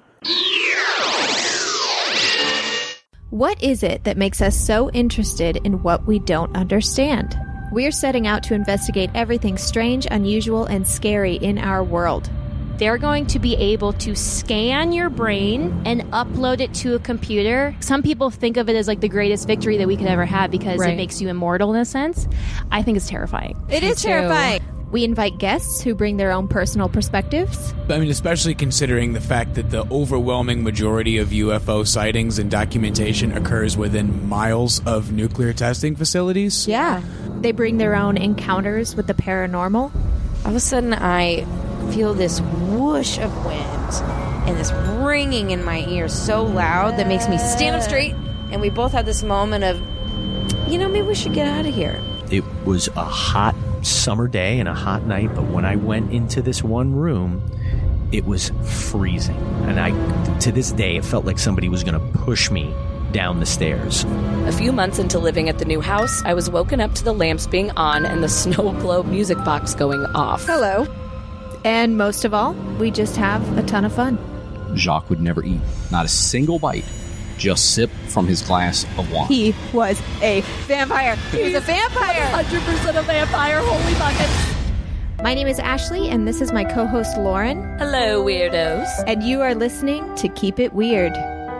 What is it that makes us so interested in what we don't understand? We're setting out to investigate everything strange, unusual, and scary in our world. They're going to be able to scan your brain and upload it to a computer. Some people think of it as like the greatest victory that we could ever have because it makes you immortal in a sense. I think it's terrifying. It is terrifying. We invite guests who bring their own personal perspectives. I mean, especially considering the fact that the overwhelming majority of UFO sightings and documentation occurs within miles of nuclear testing facilities. Yeah. They bring their own encounters with the paranormal. All of a sudden, I feel this whoosh of wind and this ringing in my ears so loud that makes me stand up straight. And we both had this moment of, maybe we should get out of here. It was a hot summer day and a hot night, but when I went into this one room, it was freezing. And to this day, it felt like somebody was going to push me down the stairs. A few months into living at the new house, I was woken up to the lamps being on and the snow globe music box going off. Hello. And most of all, we just have a ton of fun. Jacques would never eat, not a single bite, just sip from his glass of wine. He was a vampire. He was a vampire. 100% a vampire. Holy buckets. My name is Ashley, and this is my co-host Lauren. Hello, weirdos. And you are listening to Keep It Weird.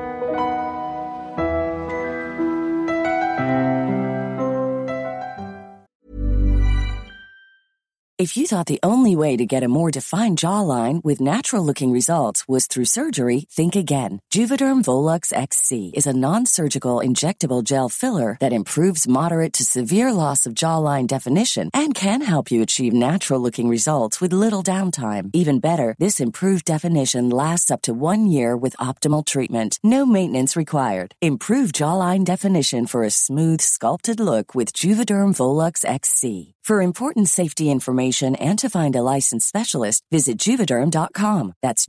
If you thought the only way to get a more defined jawline with natural-looking results was through surgery, think again. Juvederm Volux XC is a non-surgical injectable gel filler that improves moderate to severe loss of jawline definition and can help you achieve natural-looking results with little downtime. Even better, this improved definition lasts up to 1 year with optimal treatment. No maintenance required. Improve jawline definition for a smooth, sculpted look with Juvederm Volux XC. For important safety information and to find a licensed specialist, visit Juvederm.com. That's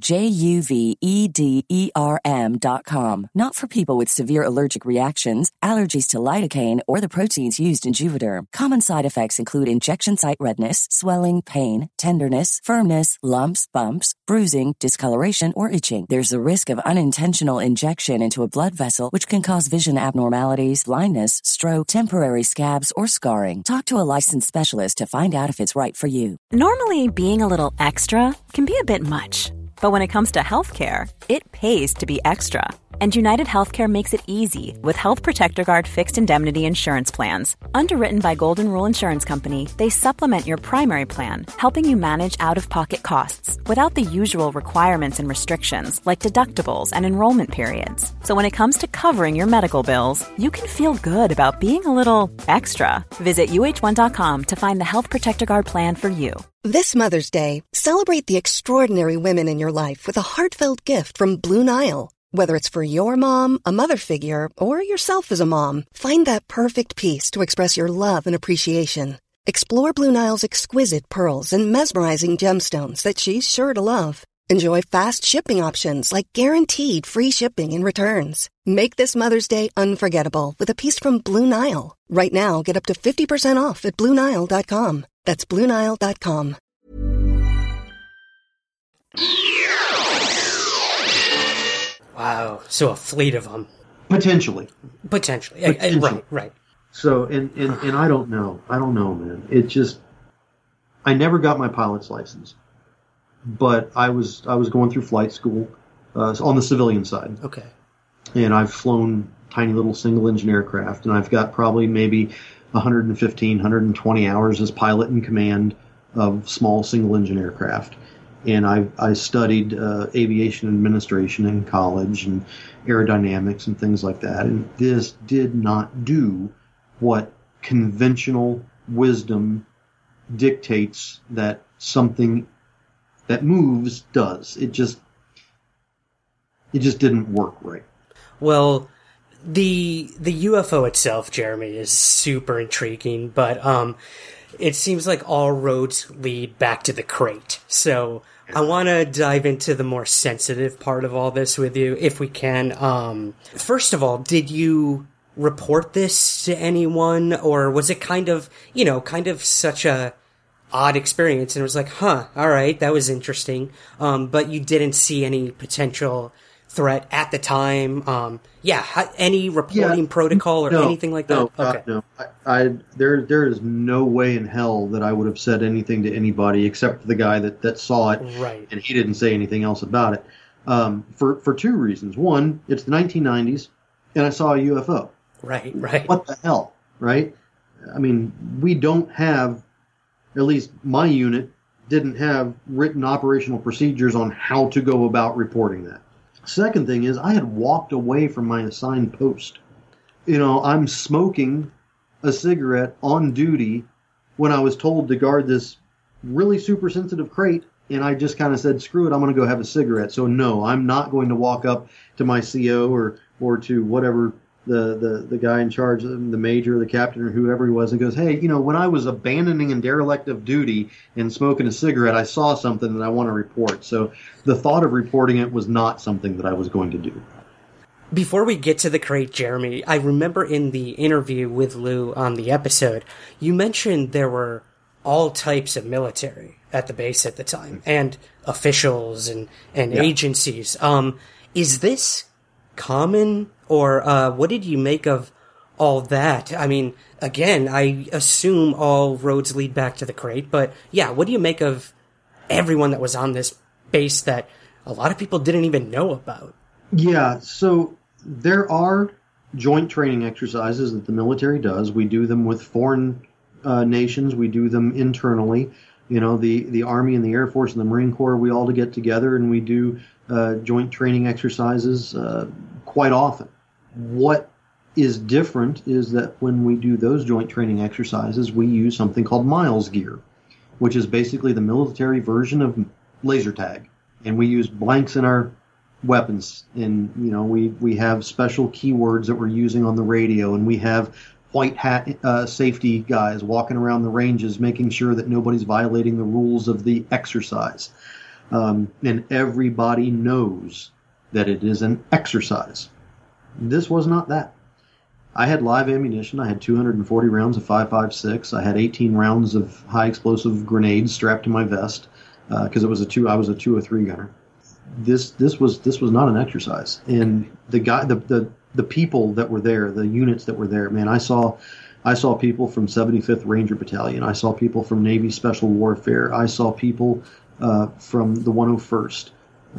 JUVEDERM.com. Not for people with severe allergic reactions, allergies to lidocaine, or the proteins used in Juvederm. Common side effects include injection site redness, swelling, pain, tenderness, firmness, lumps, bumps, bruising, discoloration, or itching. There's a risk of unintentional injection into a blood vessel, which can cause vision abnormalities, blindness, stroke, temporary scabs, or scarring. Talk to a licensed specialist to find out if it's right for you. Normally, being a little extra can be a bit much. But when it comes to healthcare, it pays to be extra. And United Healthcare makes it easy with Health Protector Guard fixed indemnity insurance plans. Underwritten by Golden Rule Insurance Company, they supplement your primary plan, helping you manage out-of-pocket costs without the usual requirements and restrictions like deductibles and enrollment periods. So when it comes to covering your medical bills, you can feel good about being a little extra. Visit UH1.com to find the Health Protector Guard plan for you. This Mother's Day, celebrate the extraordinary women in your life with a heartfelt gift from Blue Nile. Whether it's for your mom, a mother figure, or yourself as a mom, find that perfect piece to express your love and appreciation. Explore Blue Nile's exquisite pearls and mesmerizing gemstones that she's sure to love. Enjoy fast shipping options like guaranteed free shipping and returns. Make this Mother's Day unforgettable with a piece from Blue Nile. Right now, get up to 50% off at BlueNile.com. That's BlueNile.com. So a fleet of them. Potentially. Right. So, and I don't know, man. It just, I never got my pilot's license, but I was going through flight school on the civilian side. Okay. And I've flown tiny little single engine aircraft, and I've got probably maybe 115, 120 hours as pilot in command of small single engine aircraft. And I studied aviation administration in college and aerodynamics and things like that. And this did not do what conventional wisdom dictates that something that moves does. It just didn't work right. Well, the UFO itself, Jeremy, is super intriguing, but it seems like all roads lead back to the crate. So I want to dive into the more sensitive part of all this with you, if we can. First of all, did you report this to anyone, or was it kind of such a odd experience, and it was like, all right, that was interesting, but you didn't see any potential threat at the time? Any reporting protocol or anything like that? Okay. No. There is no way in hell that I would have said anything to anybody except for the guy that saw it, right? And he didn't say anything else about it. For two reasons. One, it's the 1990s, and I saw a UFO. Right. What the hell, right? I mean, we don't have, at least my unit didn't have written operational procedures on how to go about reporting that. Second thing is, I had walked away from my assigned post. I'm smoking a cigarette on duty when I was told to guard this really super sensitive crate, and I just kind of said, screw it, I'm going to go have a cigarette. So no, I'm not going to walk up to my CO or to whatever the guy in charge, the major, the captain, or whoever he was, and goes, hey, when I was abandoning and derelict of duty and smoking a cigarette, I saw something that I want to report. So the thought of reporting it was not something that I was going to do. Before we get to the crate, Jeremy, I remember in the interview with Lou on the episode, you mentioned there were all types of military at the base at the time, and officials and agencies. Is this common, or what did you make of all that? I mean, again, I assume all roads lead back to the crate, but what do you make of everyone that was on this base that a lot of people didn't even know about? Yeah, so there are joint training exercises that the military does. We do them with foreign nations. We do them internally. The Army and the Air Force and the Marine Corps, we all get together and we do joint training exercises quite often. What is different is that when we do those joint training exercises, we use something called Miles gear, which is basically the military version of laser tag. And we use blanks in our weapons. And, we have special keywords that we're using on the radio. And we have white hat safety guys walking around the ranges making sure that nobody's violating the rules of the exercise. And everybody knows that it is an exercise. This was not that. I had live ammunition. I had 240 rounds of 5.56. I had 18 rounds of high explosive grenades strapped to my vest because I was a 203 gunner. This was not an exercise. And the people that were there, the units that were there, man, I saw people from 75th Ranger Battalion. I saw people from Navy Special Warfare. I saw people from the 101st.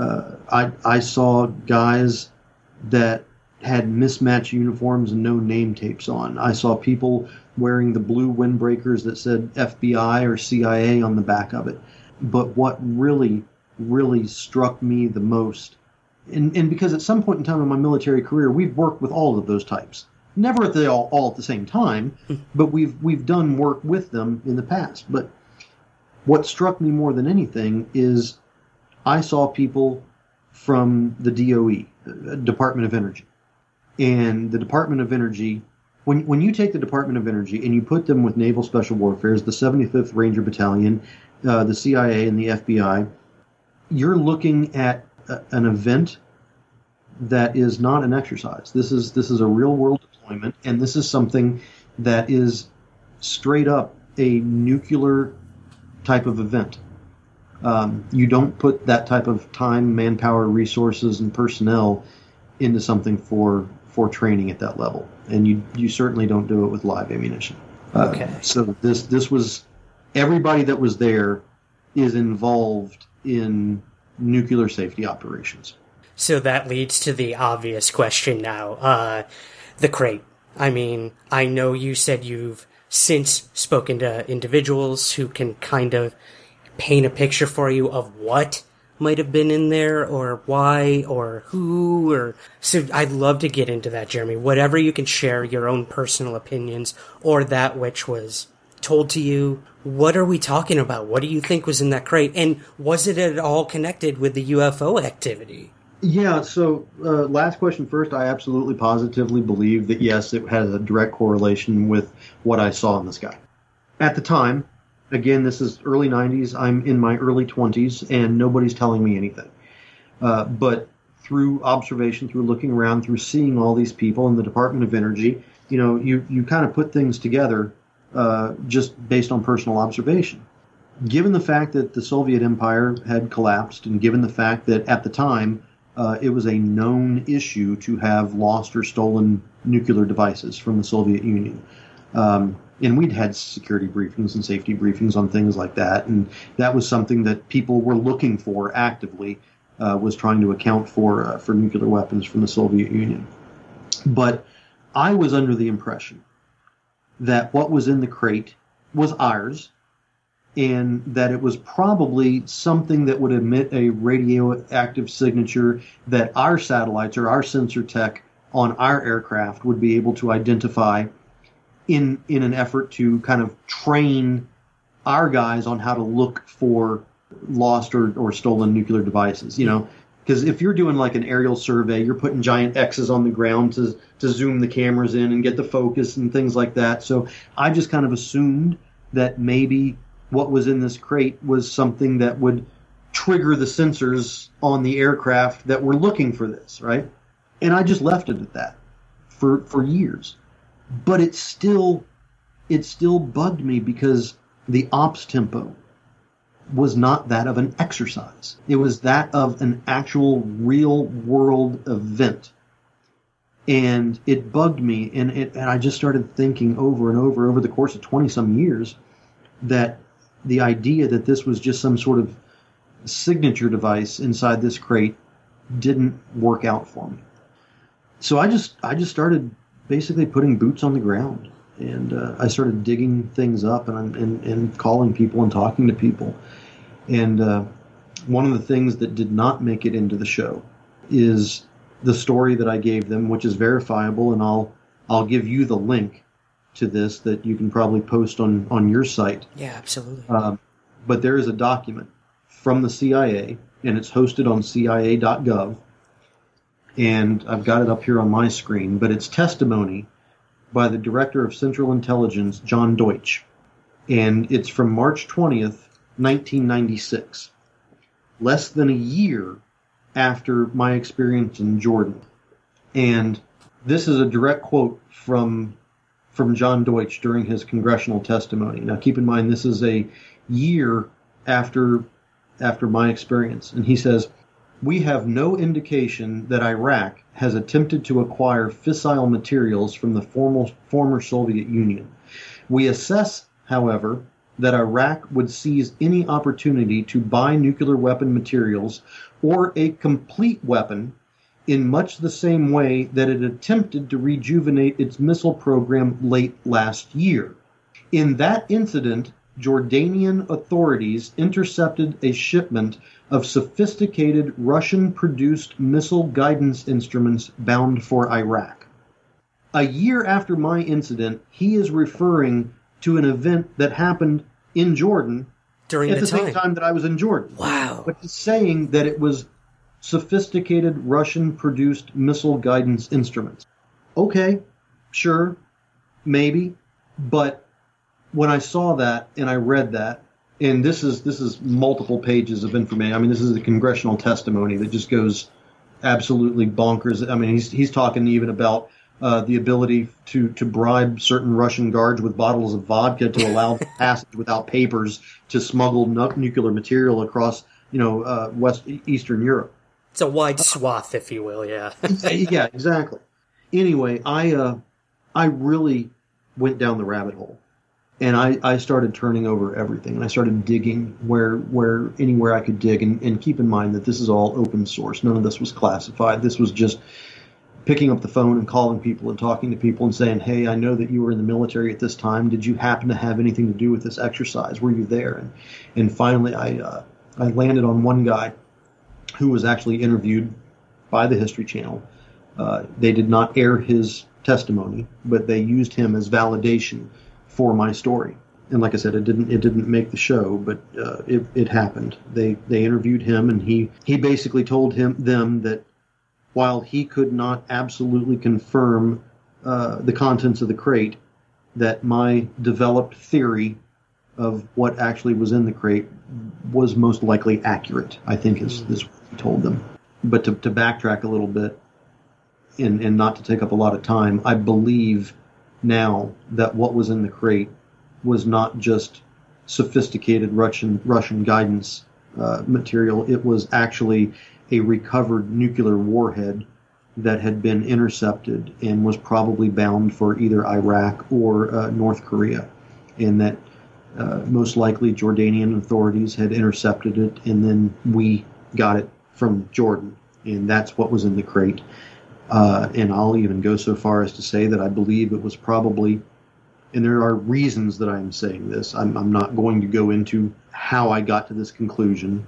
I saw guys that had mismatched uniforms and no name tapes on. I saw people wearing the blue windbreakers that said FBI or CIA on the back of it. But what really, really struck me the most, and because at some point in time in my military career, we've worked with all of those types. Never all at the same time, but we've done work with them in the past. But what struck me more than anything is I saw people from the DOE, Department of Energy. And the Department of Energy, when you take the Department of Energy and you put them with Naval Special Warfare, the 75th Ranger Battalion, the CIA and the FBI, you're looking at an event that is not an exercise. This is a real world deployment, and this is something that is straight up a nuclear type of event. You don't put that type of time, manpower, resources, and personnel into something for training at that level, and you certainly don't do it with live ammunition. Okay. So this was, everybody that was there is involved in nuclear safety operations. So that leads to the obvious question now, the crate. I mean, I know you said you've since spoken to individuals who can kind of paint a picture for you of what might have been in there, or why, or who, or... So I'd love to get into that, Jeremy. Whatever you can share, your own personal opinions, or that which was told to you. What are we talking about? What do you think was in that crate? And was it at all connected with the UFO activity? Yeah, so last question first. I absolutely positively believe that, yes, it has a direct correlation with what I saw in the sky. At the time, again, this is early 90s, I'm in my early 20s, and nobody's telling me anything. But through observation, through looking around, through seeing all these people in the Department of Energy, you kind of put things together just based on personal observation. Given the fact that the Soviet Empire had collapsed, and given the fact that at the time it was a known issue to have lost or stolen nuclear devices from the Soviet Union, and we'd had security briefings and safety briefings on things like that, and that was something that people were looking for actively, was trying to account for nuclear weapons from the Soviet Union. But I was under the impression that what was in the crate was ours, and that it was probably something that would emit a radioactive signature that our satellites or our sensor tech on our aircraft would be able to identify in an effort to kind of train our guys on how to look for lost or stolen nuclear devices, because if you're doing like an aerial survey, you're putting giant X's on the ground to zoom the cameras in and get the focus and things like that. So I just kind of assumed that maybe what was in this crate was something that would trigger the sensors on the aircraft that were looking for this, right? And I just left it at that for years. But it still bugged me because the ops tempo was not that of an exercise. It was that of an actual real world event. And it bugged me, and I just started thinking over and over the course of 20-some years that the idea that this was just some sort of signature device inside this crate didn't work out for me. So I just started basically putting boots on the ground, and I started digging things up and calling people and talking to people. And one of the things that did not make it into the show is the story that I gave them, which is verifiable, and I'll give you the link to this that you can probably post on your site. Yeah, absolutely. But there is a document from the CIA, and it's hosted on CIA.gov. And I've got it up here on my screen, but it's testimony by the Director of Central Intelligence, John Deutsch. And it's from March 20th, 1996. Less than a year after my experience in Jordan. And this is a direct quote from John Deutsch during his congressional testimony. Now keep in mind, this is a year after my experience. And he says, "We have no indication that Iraq has attempted to acquire fissile materials from the former Soviet Union. We assess, however, that Iraq would seize any opportunity to buy nuclear weapon materials or a complete weapon in much the same way that it attempted to rejuvenate its missile program late last year. In that incident, Jordanian authorities intercepted a shipment of sophisticated Russian-produced missile guidance instruments bound for Iraq." A year after my incident, he is referring to an event that happened in Jordan during at the same time that I was in Jordan. Wow. But he's saying that it was sophisticated Russian-produced missile guidance instruments. Okay, sure, maybe, but when I saw that and I read that, and this is multiple pages of information. I mean, this is a congressional testimony that just goes absolutely bonkers. I mean, he's talking even about the ability to bribe certain Russian guards with bottles of vodka to allow passage without papers to smuggle nuclear material across, Eastern Europe. It's a wide swath, if you will, yeah. Yeah, exactly. Anyway, I really went down the rabbit hole. And I started turning over everything, and I started digging where anywhere I could dig. And keep in mind that this is all open source. None of this was classified. This was just picking up the phone and calling people and talking to people and saying, hey, I know that you were in the military at this time. Did you happen to have anything to do with this exercise? Were you there? And finally, I landed on one guy who was actually interviewed by the History Channel. They did not air his testimony, but they used him as validation for my story. And like I said, it didn't make the show, but it happened. They interviewed him, and he basically told them that while he could not absolutely confirm the contents of the crate, that my developed theory of what actually was in the crate was most likely accurate, I think is what he told them. But to backtrack a little bit, and not to take up a lot of time, I believe now that what was in the crate was not just sophisticated Russian guidance material. It was actually a recovered nuclear warhead that had been intercepted and was probably bound for either Iraq or North Korea, and that most likely Jordanian authorities had intercepted it, and then we got it from Jordan, and that's what was in the crate. And I'll even go so far as to say that I believe it was probably, and there are reasons that I'm saying this, I'm not going to go into how I got to this conclusion.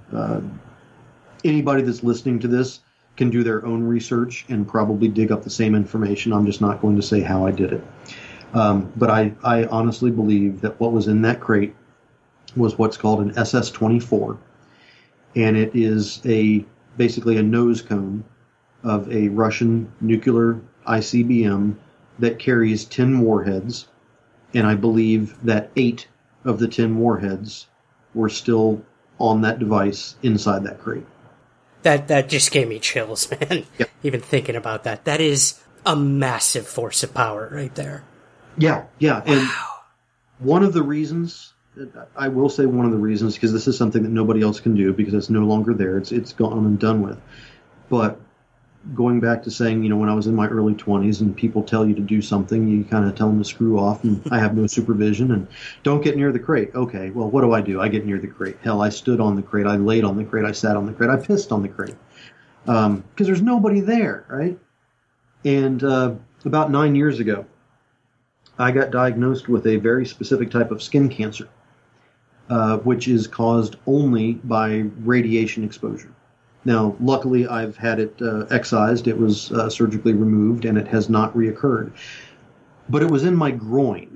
Anybody that's listening to this can do their own research and probably dig up the same information. I'm just not going to say how I did it. But I honestly believe that what was in that crate was what's called an SS-24, and it is basically a nose cone of a Russian nuclear ICBM that carries 10 warheads, and I believe that 8 of the 10 warheads were still on that device inside that crate. That just gave me chills, man. Yep. Even thinking about that. That is a massive force of power right there. Yeah. And one of the reasons, I will say one of the reasons, because this is something that nobody else can do because it's no longer there. It's gone and done with. But going back to saying, when I was in my early 20s and people tell you to do something, you kind of tell them to screw off, and I have no supervision, and don't get near the crate. Okay, well, what do? I get near the crate. Hell, I stood on the crate. I laid on the crate. I sat on the crate. I pissed on the crate. Because there's nobody there, right? And about 9 years ago, I got diagnosed with a very specific type of skin cancer, which is caused only by radiation exposure. Now, luckily, I've had it excised. It was surgically removed, and it has not reoccurred. But it was in my groin,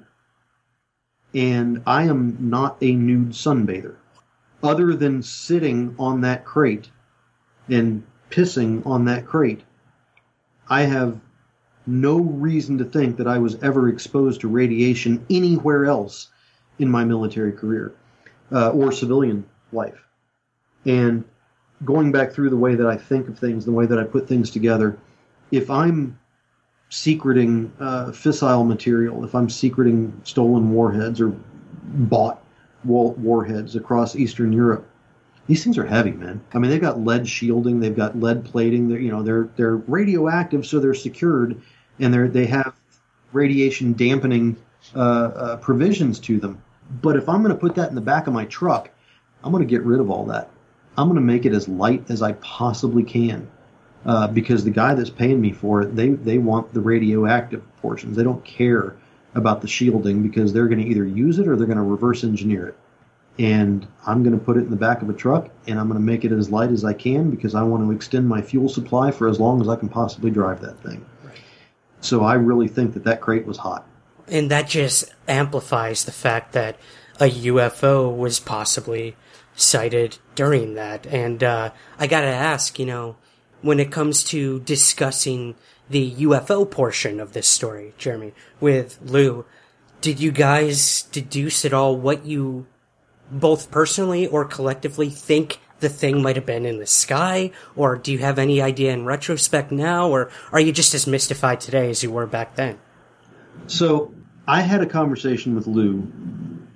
and I am not a nude sunbather. Other than sitting on that crate and pissing on that crate, I have no reason to think that I was ever exposed to radiation anywhere else in my military career or civilian life. And going back through the way that I think of things, the way that I put things together, if I'm secreting fissile material, if I'm secreting stolen warheads or bought warheads across Eastern Europe, these things are heavy, man. I mean, they've got lead shielding, they've got lead plating. They're radioactive, so they're secured, and they have radiation dampening provisions to them. But if I'm going to put that in the back of my truck, I'm going to get rid of all that. I'm going to make it as light as I possibly can, because the guy that's paying me for it, they want the radioactive portions. They don't care about the shielding because they're going to either use it or they're going to reverse engineer it. And I'm going to put it in the back of a truck, and I'm going to make it as light as I can because I want to extend my fuel supply for as long as I can possibly drive that thing. Right. So I really think that crate was hot. And that just amplifies the fact that a UFO was possibly cited during that. And I gotta ask, when it comes to discussing the UFO portion of this story, Jeremy, with Lou, did you guys deduce at all what you both personally or collectively think the thing might have been in the sky? Or do you have any idea in retrospect now? Or are you just as mystified today as you were back then? So I had a conversation with Lou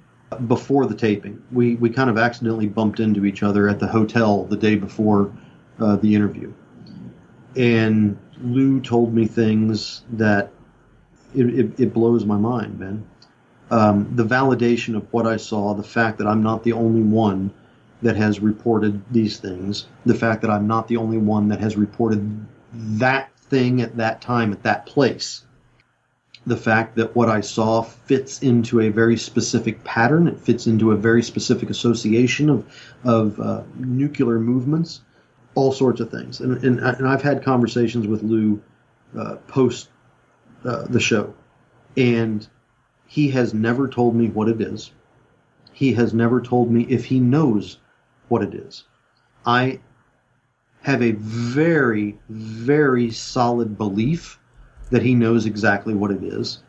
before the taping. We kind of accidentally bumped into each other at the hotel the day before the interview. And Lou told me things that it blows my mind, man. The validation of what I saw, the fact that I'm not the only one that has reported these things, the fact that I'm not the only one that has reported that thing at that time, at that place, the fact that what I saw fits into a very specific pattern, it fits into a very specific association of nuclear movements, all sorts of things. And I've had conversations with Lou post the show, and he has never told me what it is. He has never told me if he knows what it is. I have a very, very solid belief that he knows exactly what it is.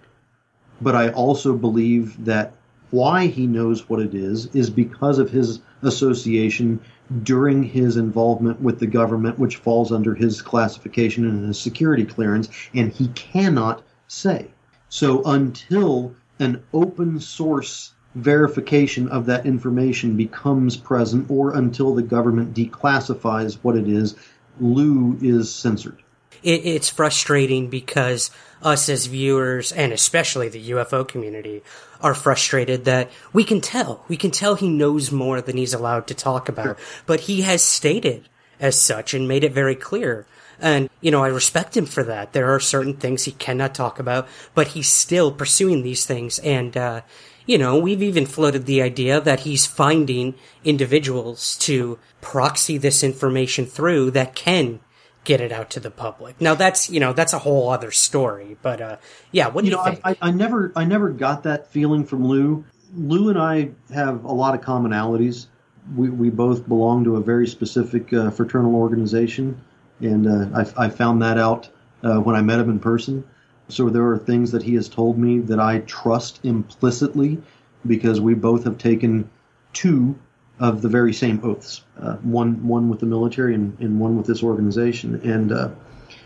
But I also believe that why he knows what it is because of his association during his involvement with the government, which falls under his classification and his security clearance, and he cannot say. So until an open source verification of that information becomes present, or until the government declassifies what it is, Lou is censored. It's frustrating because us as viewers, and especially the UFO community, are frustrated that we can tell he knows more than he's allowed to talk about. But he has stated as such and made it very clear. And, I respect him for that. There are certain things he cannot talk about, but he's still pursuing these things. And, we've even floated the idea that he's finding individuals to proxy this information through that can get it out to the public. Now that's a whole other story, but what do you think? I never got that feeling from Lou. Lou and I have a lot of commonalities. We both belong to a very specific fraternal organization, and I found that out when I met him in person. So there are things that he has told me that I trust implicitly because we both have taken two of the very same oaths, one with the military and one with this organization. And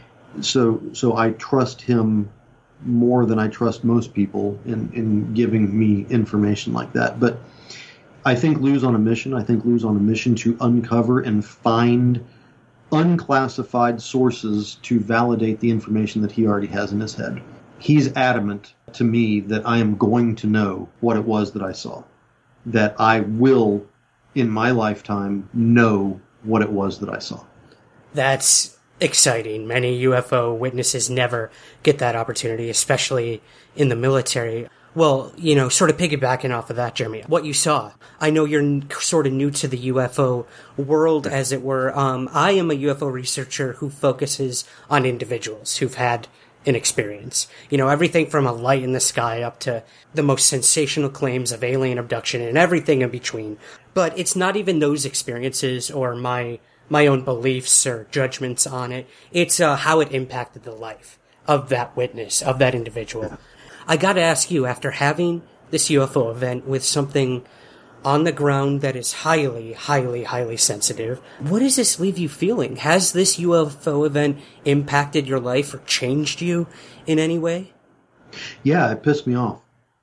so I trust him more than I trust most people in giving me information like that. But I think Lou's on a mission. I think Lou's on a mission to uncover and find unclassified sources to validate the information that he already has in his head. He's adamant to me that I am going to know what it was that I saw, that I will, in my lifetime, know what it was that I saw. That's exciting. Many UFO witnesses never get that opportunity, especially in the military. Well, sort of piggybacking off of that, Jeremy, what you saw. I know you're sort of new to the UFO world, as it were. I am a UFO researcher who focuses on individuals who've had an experience. Everything from a light in the sky up to the most sensational claims of alien abduction and everything in between. But it's not even those experiences or my own beliefs or judgments on it. It's how it impacted the life of that witness, of that individual. I gotta ask you, after having this UFO event with something on the ground that is highly, highly, highly sensitive, what does this leave you feeling? Has this UFO event impacted your life or changed you in any way? Yeah, it pissed me off.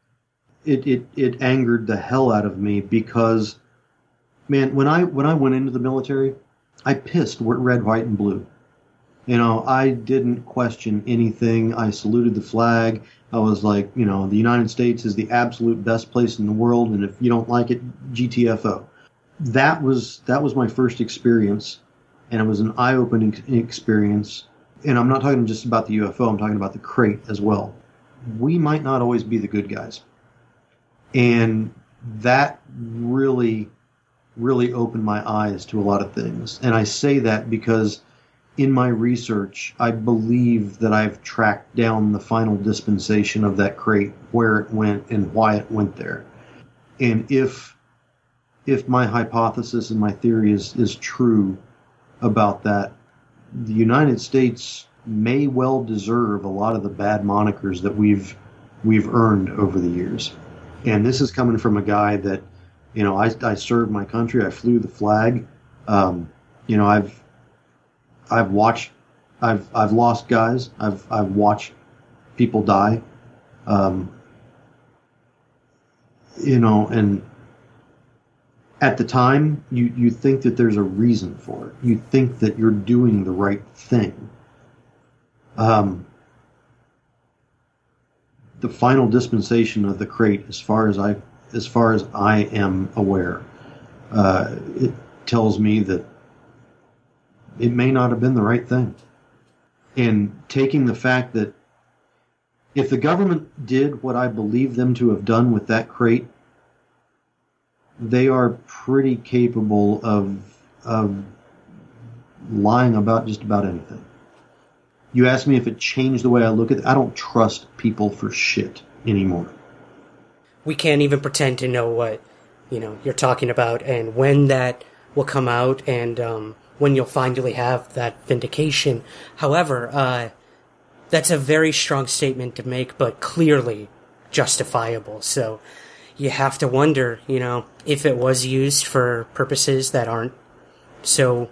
It angered the hell out of me because, man, when I went into the military, I pissed red, white, and blue. I didn't question anything. I saluted the flag. I was like, the United States is the absolute best place in the world, and if you don't like it, GTFO. That was my first experience, and it was an eye-opening experience. And I'm not talking just about the UFO, I'm talking about the crate as well. We might not always be the good guys. And that really, really opened my eyes to a lot of things. And I say that because in my research, I believe that I've tracked down the final dispensation of that crate, where it went and why it went there. And if my hypothesis and my theory is true about that, the United States may well deserve a lot of the bad monikers that we've earned over the years. And this is coming from a guy that, I served my country, I flew the flag. I've watched, I've lost guys. I've watched people die. And at the time, you think that there's a reason for it. You think that you're doing the right thing. The final dispensation of the crate, as far as I am aware, it tells me that it may not have been the right thing. And taking the fact that if the government did what I believe them to have done with that crate, they are pretty capable of lying about just about anything. You ask me if it changed the way I look at it. I don't trust people for shit anymore. We can't even pretend to know what, you're talking about and when that will come out and when you'll finally have that vindication. However, that's a very strong statement to make, but clearly justifiable. So you have to wonder, if it was used for purposes that aren't so,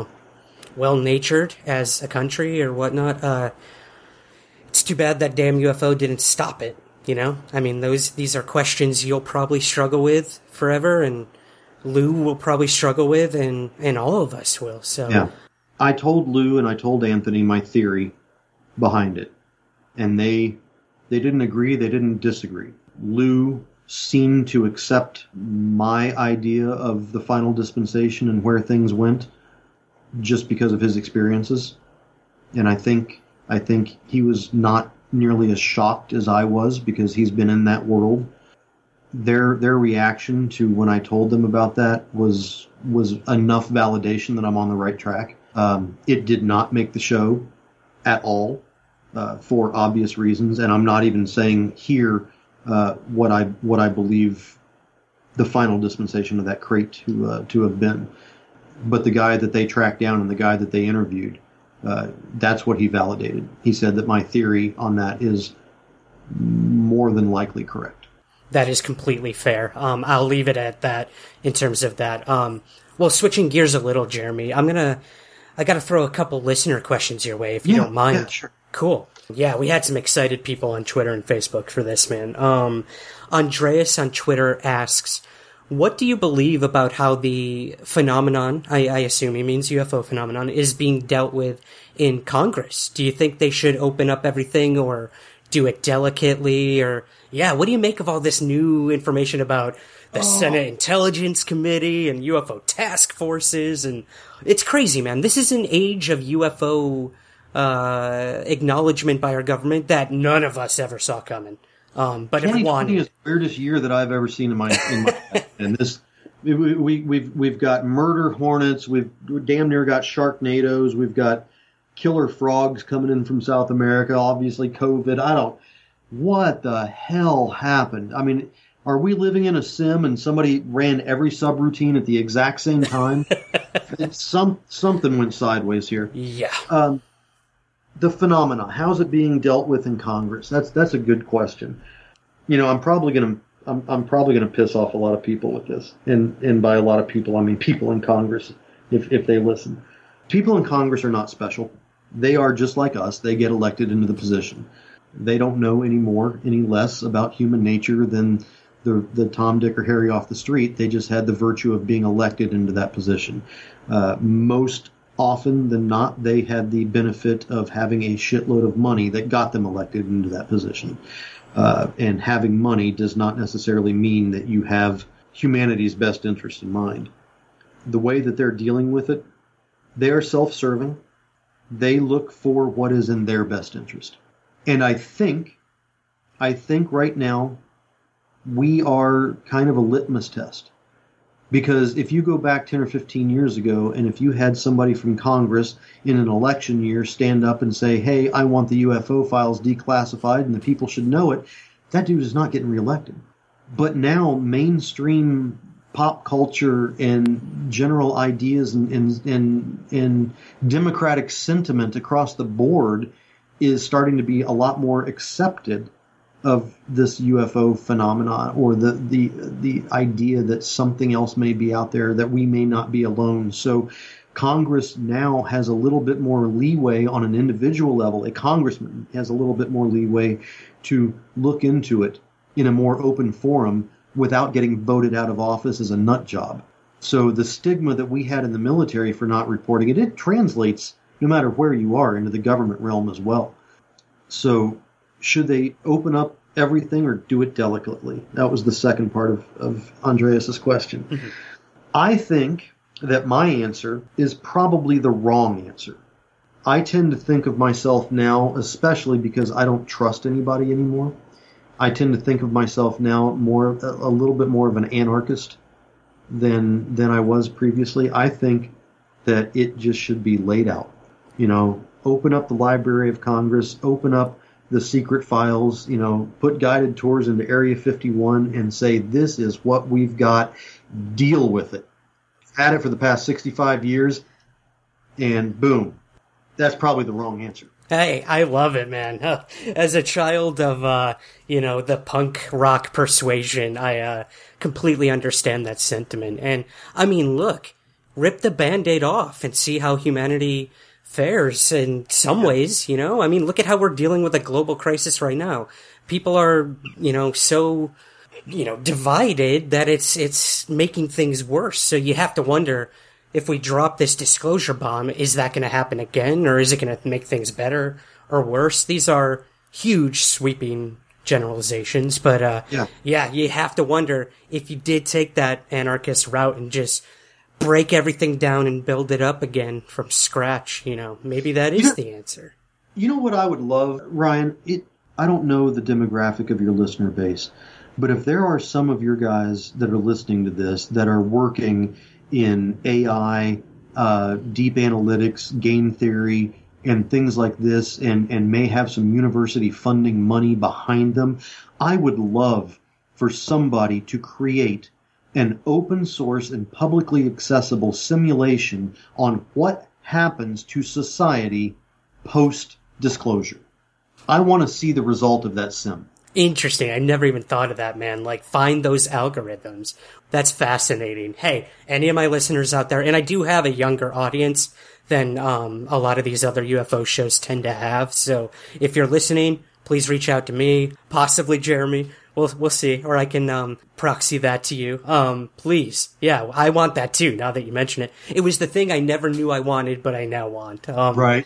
well-natured as a country or whatnot. It's too bad that damn UFO didn't stop it, I mean, these are questions you'll probably struggle with forever, and Lou will probably struggle with, and all of us will. So yeah. I told Lou and I told Anthony my theory behind it, and they didn't agree, they didn't disagree. Lou seemed to accept my idea of the final dispensation and where things went just because of his experiences, and I think he was not nearly as shocked as I was because he's been in that world. Their reaction to when I told them about that was enough validation that I'm on the right track. It did not make the show at all for obvious reasons, and I'm not even saying here what I believe the final dispensation of that crate to have been. But the guy that they tracked down and the guy that they interviewed, that's what he validated. He said that my theory on that is more than likely correct. That is completely fair. I'll leave it at that in terms of that. Well, switching gears a little, Jeremy, I got to throw a couple listener questions your way, if you don't mind. Yeah, sure. Cool. Yeah, we had some excited people on Twitter and Facebook for this, man. Andreas on Twitter asks, what do you believe about how the phenomenon, I assume he means UFO phenomenon, is being dealt with in Congress? Do you think they should open up everything or do it delicately? Or, what do you make of all this new information about the Senate Intelligence Committee and UFO task forces? And it's crazy, man. This is an age of UFO acknowledgement by our government that none of us ever saw coming. But everyone is the weirdest year that I've ever seen in my life. And this, we've got murder hornets, we've damn near got Sharknadoes, we've got killer frogs coming in from South America, obviously COVID. What the hell happened? I mean, are we living in a sim and somebody ran every subroutine at the exact same time? Something went sideways here. Yeah. The phenomena, how's it being dealt with in Congress? That's a good question. I'm probably gonna piss off a lot of people with this, and by a lot of people I mean people in Congress if they listen. People in Congress are not special. They are just like us. They get elected into the position. They don't know any less about human nature than the Tom, Dick, or Harry off the street. They just had the virtue of being elected into that position. Most often than not, they had the benefit of having a shitload of money that got them elected into that position. And having money does not necessarily mean that you have humanity's best interest in mind. The way that they're dealing with it, they are self-serving. They look for what is in their best interest. And I think right now we are kind of a litmus test. Because if you go back 10 or 15 years ago, and if you had somebody from Congress in an election year stand up and say, hey, I want the UFO files declassified and the people should know it, that dude is not getting reelected. But now mainstream pop culture and general ideas and democratic sentiment across the board is starting to be a lot more accepted of this UFO phenomenon, or the idea that something else may be out there, that we may not be alone. So Congress now has a little bit more leeway on an individual level. A congressman has a little bit more leeway to look into it in a more open forum without getting voted out of office as a nut job. So the stigma that we had in the military for not reporting it translates no matter where you are into the government realm as well. So should they open up everything or do it delicately? That was the second part of Andreas's question. Mm-hmm. I think that my answer is probably the wrong answer. I tend to think of myself now, especially because I don't trust anybody anymore, I tend to think of myself now a little bit more of an anarchist than I was previously. I think that it just should be laid out. Open up the Library of Congress, open up the secret files, put guided tours into Area 51 and say, this is what we've got, deal with it. Had it for the past 65 years, and boom. That's probably the wrong answer. Hey, I love it, man. As a child of, the punk rock persuasion, I completely understand that sentiment. And, I mean, look, rip the Band-Aid off and see how humanity fares in some ways, I mean, look at how we're dealing with a global crisis right now. People are, so, divided that it's making things worse. So you have to wonder, if we drop this disclosure bomb, is that going to happen again, or is it going to make things better or worse? These are huge, sweeping generalizations, but you have to wonder if you did take that anarchist route and just break everything down and build it up again from scratch. Maybe that is the answer. You know what I would love, Ryan? I don't know the demographic of your listener base, but if there are some of your guys that are listening to this that are working in AI, deep analytics, game theory, and things like this, and may have some university funding money behind them, I would love for somebody to create an open source and publicly accessible simulation on what happens to society post-disclosure. I want to see the result of that sim. Interesting. I never even thought of that, man. Find those algorithms. That's fascinating. Hey, any of my listeners out there, and I do have a younger audience than a lot of these other UFO shows tend to have. So if you're listening, please reach out to me, possibly Jeremy. We'll see, or I can proxy that to you. Please. Yeah, I want that too, now that you mention it. It was the thing I never knew I wanted, but I now want. Right.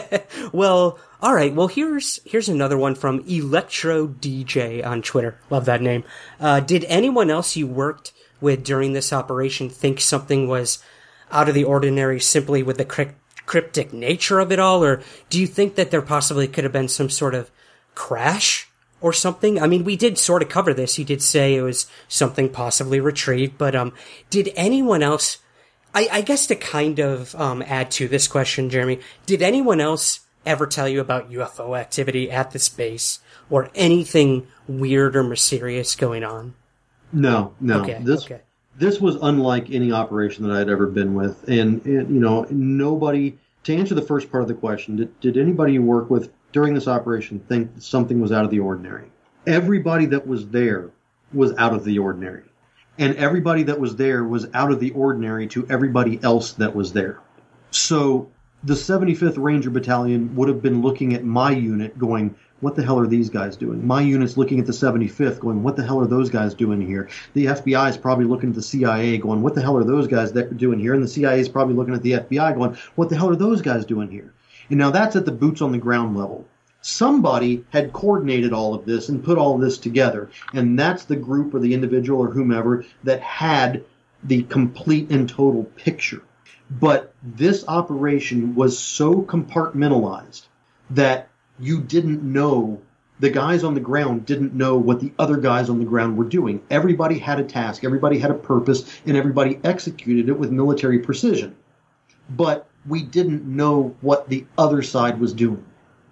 Well, all right. Well, here's another one from Electro DJ on Twitter. Love that name. Did anyone else you worked with during this operation think something was out of the ordinary simply with the cryptic nature of it all? Or do you think that there possibly could have been some sort of crash or something? I mean, we did sort of cover this. You did say it was something possibly retrieved, but did anyone else, I guess to kind of add to this question, Jeremy, did anyone else ever tell you about UFO activity at this base or anything weird or mysterious going on? No. Okay, This was unlike any operation that I had ever been with. And nobody, to answer the first part of the question, did anybody you work with during this operation think something was out of the ordinary? Everybody that was there was out of the ordinary. And everybody that was there was out of the ordinary to everybody else that was there. So the 75th Ranger Battalion would have been looking at my unit going, what the hell are these guys doing? My unit's looking at the 75th going, what the hell are those guys doing here? The FBI is probably looking at the CIA going, what the hell are those guys doing here? And the CIA is probably looking at the FBI going, what the hell are those guys doing here? And now that's at the boots on the ground level. Somebody had coordinated all of this and put all of this together. And that's the group or the individual or whomever that had the complete and total picture. But this operation was so compartmentalized that you didn't know, the guys on the ground didn't know what the other guys on the ground were doing. Everybody had a task, everybody had a purpose, and everybody executed it with military precision. But we didn't know what the other side was doing.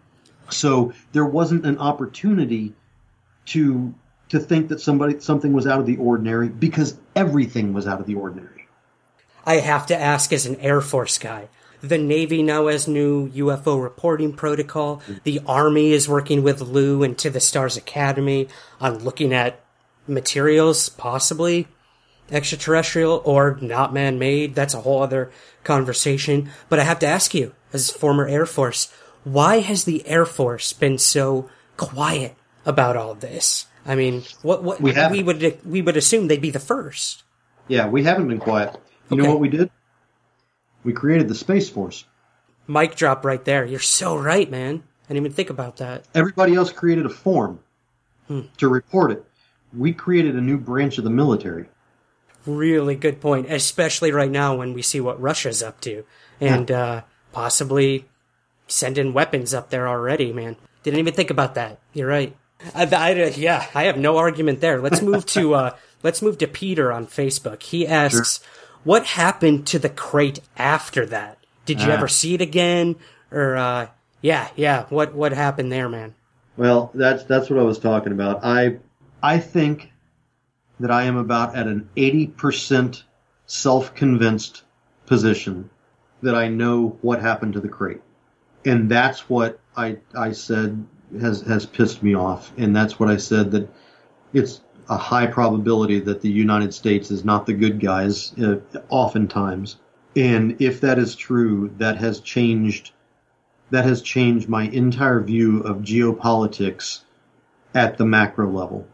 So there wasn't an opportunity to think that something was out of the ordinary, because everything was out of the ordinary. I have to ask, as an Air Force guy, the Navy now has new UFO reporting protocol. The Army is working with Lou and To the Stars Academy on looking at materials, possibly extraterrestrial or not man-made. That's a whole other conversation. But I have to ask you, as former Air Force, why has the Air Force been so quiet about all this? I mean, what we would assume they'd be the first. Yeah, we haven't been quiet. You know what we did? We created the Space Force. Mic drop right there. You're so right, man. I didn't even think about that. Everybody else created a form to report it. We created a new branch of the military. Really good point, especially right now when we see what Russia's up to. And possibly sending weapons up there already, man. Didn't even think about that. You're right. I have no argument there. Let's move to Peter on Facebook. He asks, what happened to the crate after that? Did you ever see it again? Or, what happened there, man? Well, that's what I was talking about. I think that I am about at an 80% self-convinced position that I know what happened to the crate. And that's what I said has pissed me off. And that's what I said, that it's a high probability that the United States is not the good guys, oftentimes. And if that is true, that has changed my entire view of geopolitics at the macro level.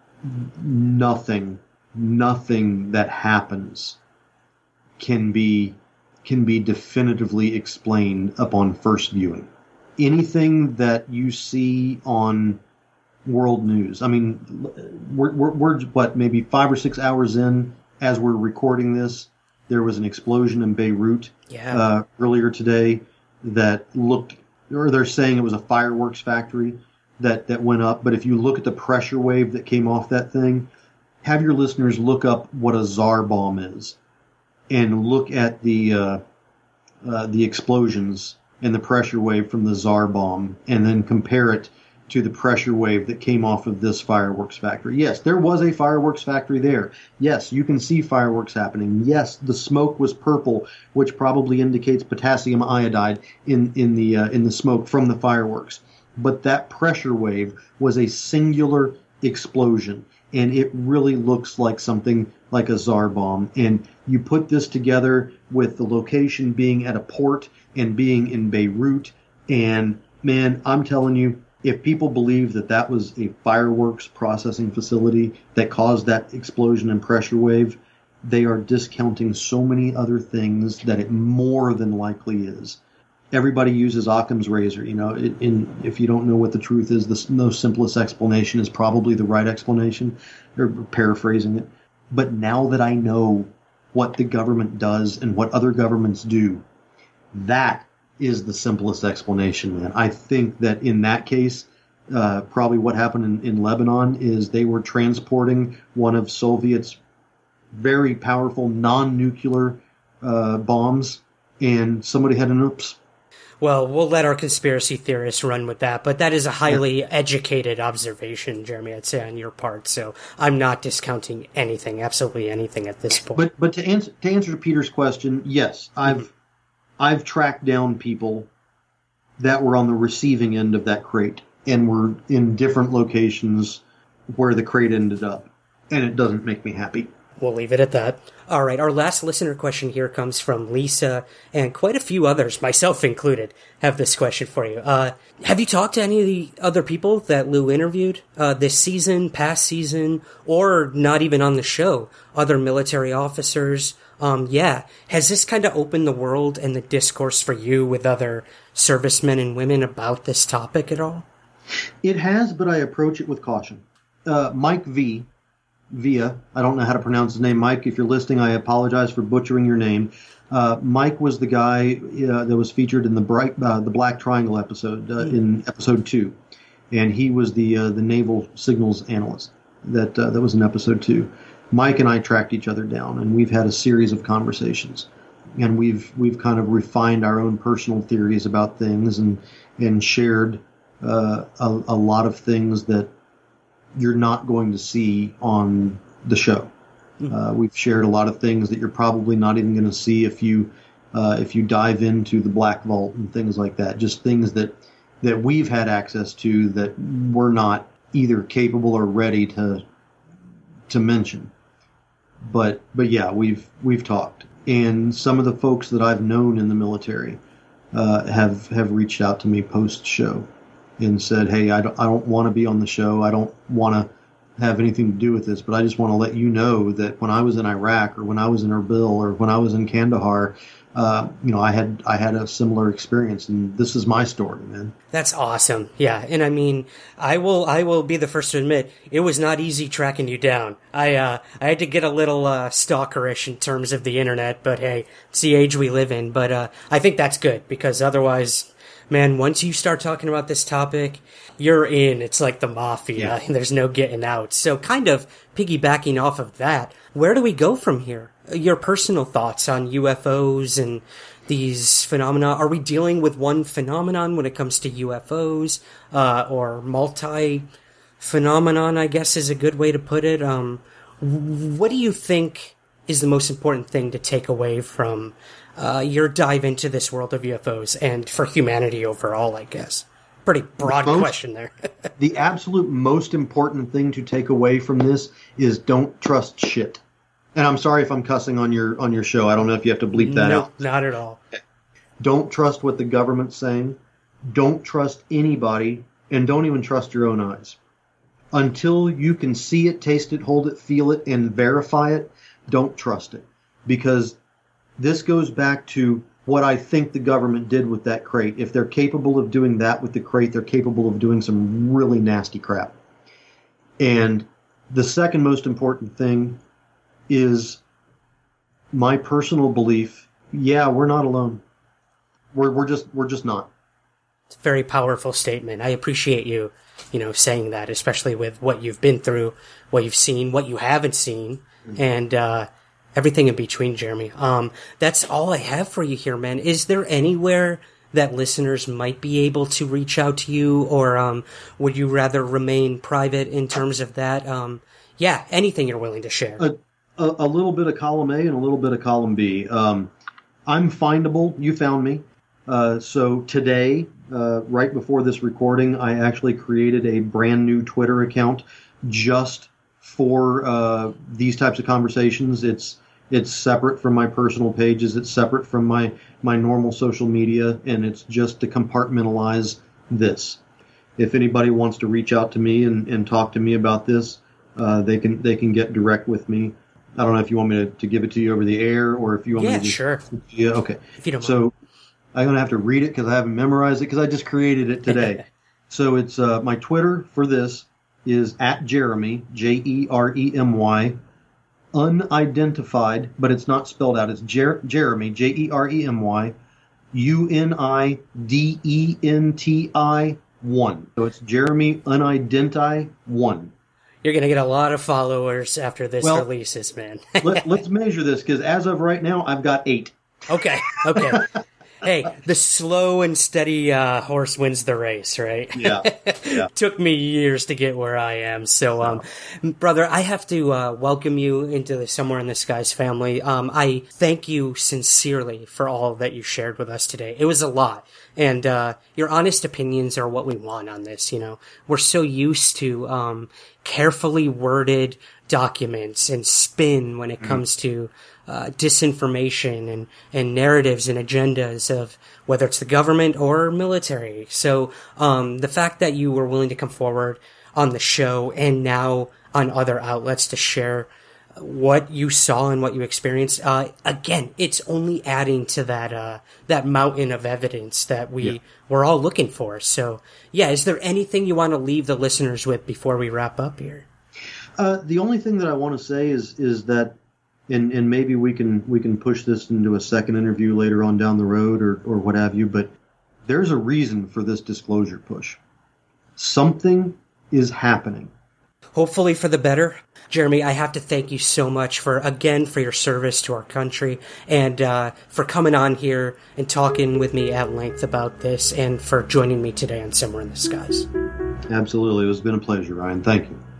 Nothing that happens can be definitively explained upon first viewing. Anything that you see on world news, I mean, we're what, maybe 5 or 6 hours in as we're recording this, there was an explosion in Beirut earlier today that looked, or they're saying it was a fireworks factory that went up. But if you look at the pressure wave that came off that thing, have your listeners look up what a Tsar bomb is and look at the explosions and the pressure wave from the Tsar bomb, and then compare it to the pressure wave that came off of this fireworks factory. Yes, there was a fireworks factory there. Yes, you can see fireworks happening. Yes, the smoke was purple, which probably indicates potassium iodide in the smoke from the fireworks. But that pressure wave was a singular explosion, and it really looks like something like a Tsar bomb. And you put this together with the location being at a port and being in Beirut, and man, I'm telling you, if people believe that that was a fireworks processing facility that caused that explosion and pressure wave, they are discounting so many other things that it more than likely is. Everybody uses Occam's razor. You know, if you don't know what the truth is, the most simplest explanation is probably the right explanation, or paraphrasing it. But now that I know what the government does and what other governments do, that is the simplest explanation, man. I think that in that case, probably what happened in Lebanon is they were transporting one of Soviet's very powerful non-nuclear bombs, and somebody had an oops. Well, we'll let our conspiracy theorists run with that, but that is a highly educated observation, Jeremy, I'd say, on your part. So I'm not discounting anything, absolutely anything at this point. But to answer Peter's question, yes, I've tracked down people that were on the receiving end of that crate and were in different locations where the crate ended up, and it doesn't make me happy. We'll leave it at that. All right, our last listener question here comes from Lisa, and quite a few others, myself included, have this question for you. Have you talked to any of the other people that Lou interviewed this season, past season, or not even on the show? Other military officers? Has this kind of opened the world and the discourse for you with other servicemen and women about this topic at all? It has, but I approach it with caution. Mike Villa, I don't know how to pronounce his name. Mike, if you're listening, I apologize for butchering your name. Mike was the guy that was featured in the Black Triangle episode, in episode 2. And he was the naval signals analyst that was in episode 2. Mike and I tracked each other down, and we've had a series of conversations. And we've kind of refined our own personal theories about things and shared a lot of things that you're not going to see on the show. We've shared a lot of things that you're probably not even going to see if you dive into the Black Vault and things like that. Just things that we've had access to that we're not either capable or ready to mention. But yeah, we've talked, and some of the folks that I've known in the military have reached out to me post show and said, "Hey, I don't want to be on the show. I don't want to have anything to do with this, but I just want to let you know that when I was in Iraq, or when I was in Erbil, or when I was in Kandahar, I had a similar experience, and this is my story, man. That's awesome. Yeah, and I mean, I will be the first to admit it was not easy tracking you down. I had to get a little stalkerish in terms of the internet, but hey, it's the age we live in. But I think that's good, because otherwise, man, once you start talking about this topic, you're in. It's like the mafia, and there's no getting out. So kind of piggybacking off of that, where do we go from here? Your personal thoughts on UFOs and these phenomena. Are we dealing with one phenomenon when it comes to UFOs, or multi-phenomenon, I guess is a good way to put it? What do you think is the most important thing to take away from your dive into this world of UFOs and for humanity overall, I guess? Pretty broad question there. The absolute most important thing to take away from this is don't trust shit. And I'm sorry if I'm cussing on your show. I don't know if you have to bleep that out. No, not at all. Don't trust what the government's saying. Don't trust anybody, and don't even trust your own eyes. Until you can see it, taste it, hold it, feel it, and verify it, don't trust it. Because this goes back to what I think the government did with that crate. If they're capable of doing that with the crate, they're capable of doing some really nasty crap. And the second most important thing is my personal belief. Yeah, we're not alone. We're just not. It's a very powerful statement. I appreciate you saying that, especially with what you've been through, what you've seen, what you haven't seen, and everything in between, Jeremy. That's all I have for you here, man. Is there anywhere that listeners might be able to reach out to you, or would you rather remain private in terms of that? Anything you're willing to share. A little bit of column A and a little bit of column B. I'm findable. You found me. So today, right before this recording, I actually created a brand new Twitter account just for these types of conversations. It's separate from my personal pages. It's separate from my normal social media, and it's just to compartmentalize this. If anybody wants to reach out to me and talk to me about this, they can get direct with me. I don't know if you want me to give it to you over the air, or if you want me to. Sure. Yeah, okay. If you don't so mind. I'm going to have to read it because I haven't memorized it because I just created it today. So it's my Twitter for this is @Jeremy, Jeremy, unidentified, but it's not spelled out. It's Jeremy, Jeremy, UNIDENTI 1. So it's Jeremy Unidenti 1. You're going to get a lot of followers after this releases, man. Let's measure this, because as of right now, I've got 8. Okay. Hey, the slow and steady horse wins the race, right? Yeah. Took me years to get where I am. So, brother, I have to welcome you into the Somewhere in the Skies family. I thank you sincerely for all that you shared with us today. It was a lot. And your honest opinions are what we want on this, We're so used to carefully worded documents and spin when it comes to disinformation and narratives and agendas of whether it's the government or military. So the fact that you were willing to come forward on the show and now on other outlets to share what you saw and what you experienced, again, it's only adding to that mountain of evidence that we're all looking for. So, is there anything you want to leave the listeners with before we wrap up here? The only thing that I want to say is that, and maybe we can push this into a second interview later on down the road or what have you, but there's a reason for this disclosure push. Something is happening. Hopefully for the better. Jeremy, I have to thank you so much for your service to our country and for coming on here and talking with me at length about this and for joining me today on Somewhere in the Skies. Absolutely. It's been a pleasure, Ryan. Thank you.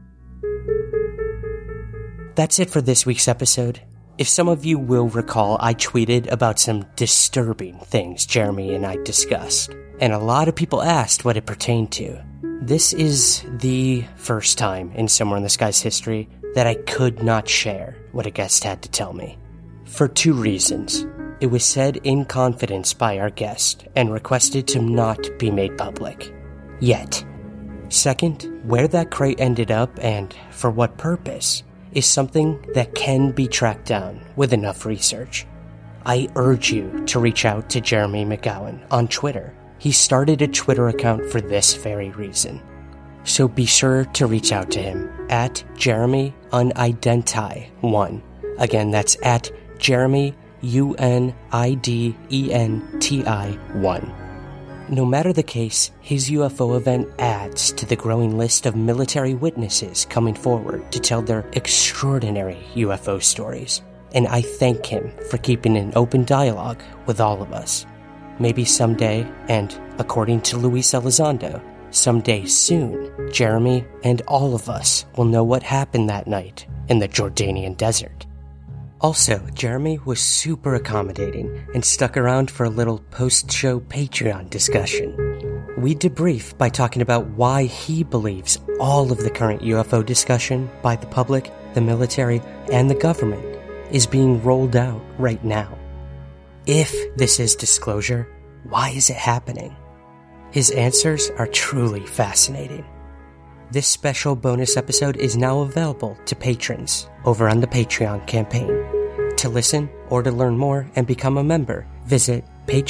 That's it for this week's episode. If some of you will recall, I tweeted about some disturbing things Jeremy and I discussed, and a lot of people asked what it pertained to. This is the first time in Somewhere in the Skies history that I could not share what a guest had to tell me. For 2 reasons. It was said in confidence by our guest and requested to not be made public. Yet, Second, where that crate ended up and for what purpose is something that can be tracked down with enough research. I urge you to reach out to Jeremy McGowan on Twitter. He started a Twitter account for this very reason. So be sure to reach out to him at Jeremy Unidenti1. Again, that's at Jeremy UNIDENTI1. No matter the case, his UFO event adds to the growing list of military witnesses coming forward to tell their extraordinary UFO stories. And I thank him for keeping an open dialogue with all of us. Maybe someday, and according to Luis Elizondo, someday soon, Jeremy and all of us will know what happened that night in the Jordanian desert. Also, Jeremy was super accommodating and stuck around for a little post-show Patreon discussion. We debrief by talking about why he believes all of the current UFO discussion by the public, the military, and the government is being rolled out right now. If this is disclosure, why is it happening? His answers are truly fascinating. This special bonus episode is now available to patrons over on the Patreon campaign. To listen or to learn more and become a member, visit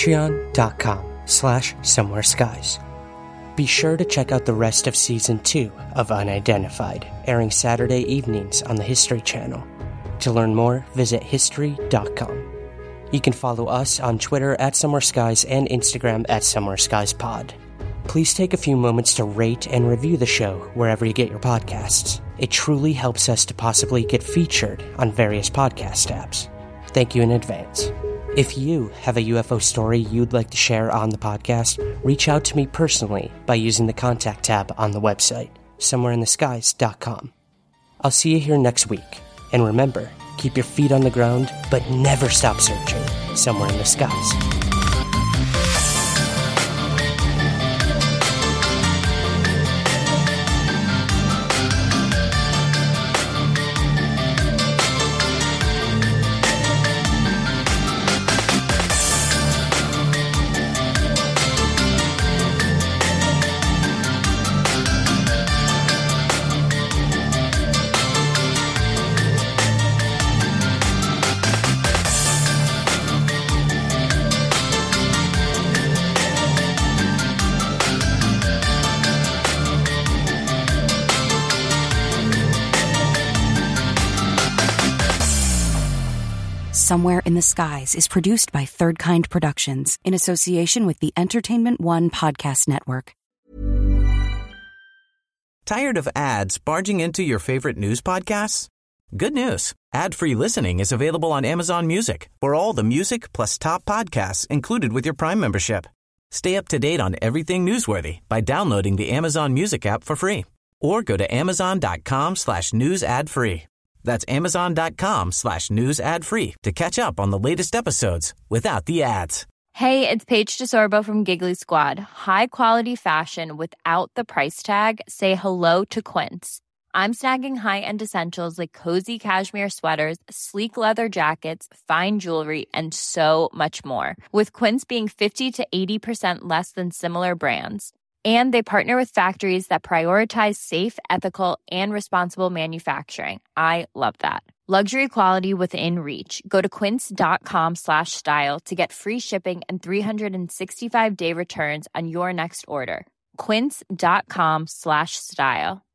patreon.com/somewhereskies. Be sure to check out the rest of Season 2 of Unidentified, airing Saturday evenings on the History Channel. To learn more, visit history.com. You can follow us on Twitter at SomewhereSkies and Instagram at SomewhereSkiesPod. Please take a few moments to rate and review the show wherever you get your podcasts. It truly helps us to possibly get featured on various podcast apps. Thank you in advance. If you have a UFO story you'd like to share on the podcast, reach out to me personally by using the contact tab on the website, somewhereintheskies.com. I'll see you here next week. And remember, keep your feet on the ground, but never stop searching somewhere in the skies. Somewhere in the Skies is produced by Third Kind Productions in association with the Entertainment One Podcast Network. Tired of ads barging into your favorite news podcasts? Good news. Ad-free listening is available on Amazon Music for all the music plus top podcasts included with your Prime membership. Stay up to date on everything newsworthy by downloading the Amazon Music app for free or go to amazon.com/news ad free. That's amazon.com/news ad free to catch up on the latest episodes without the ads. Hey, it's Paige DeSorbo from Giggly Squad. High quality fashion without the price tag. Say hello to Quince. I'm snagging high-end essentials like cozy cashmere sweaters, sleek leather jackets, fine jewelry, and so much more. With Quince being 50 to 80% less than similar brands. And they partner with factories that prioritize safe, ethical, and responsible manufacturing. I love that. Luxury quality within reach. Go to quince.com/style to get free shipping and 365-day returns on your next order. Quince.com/style.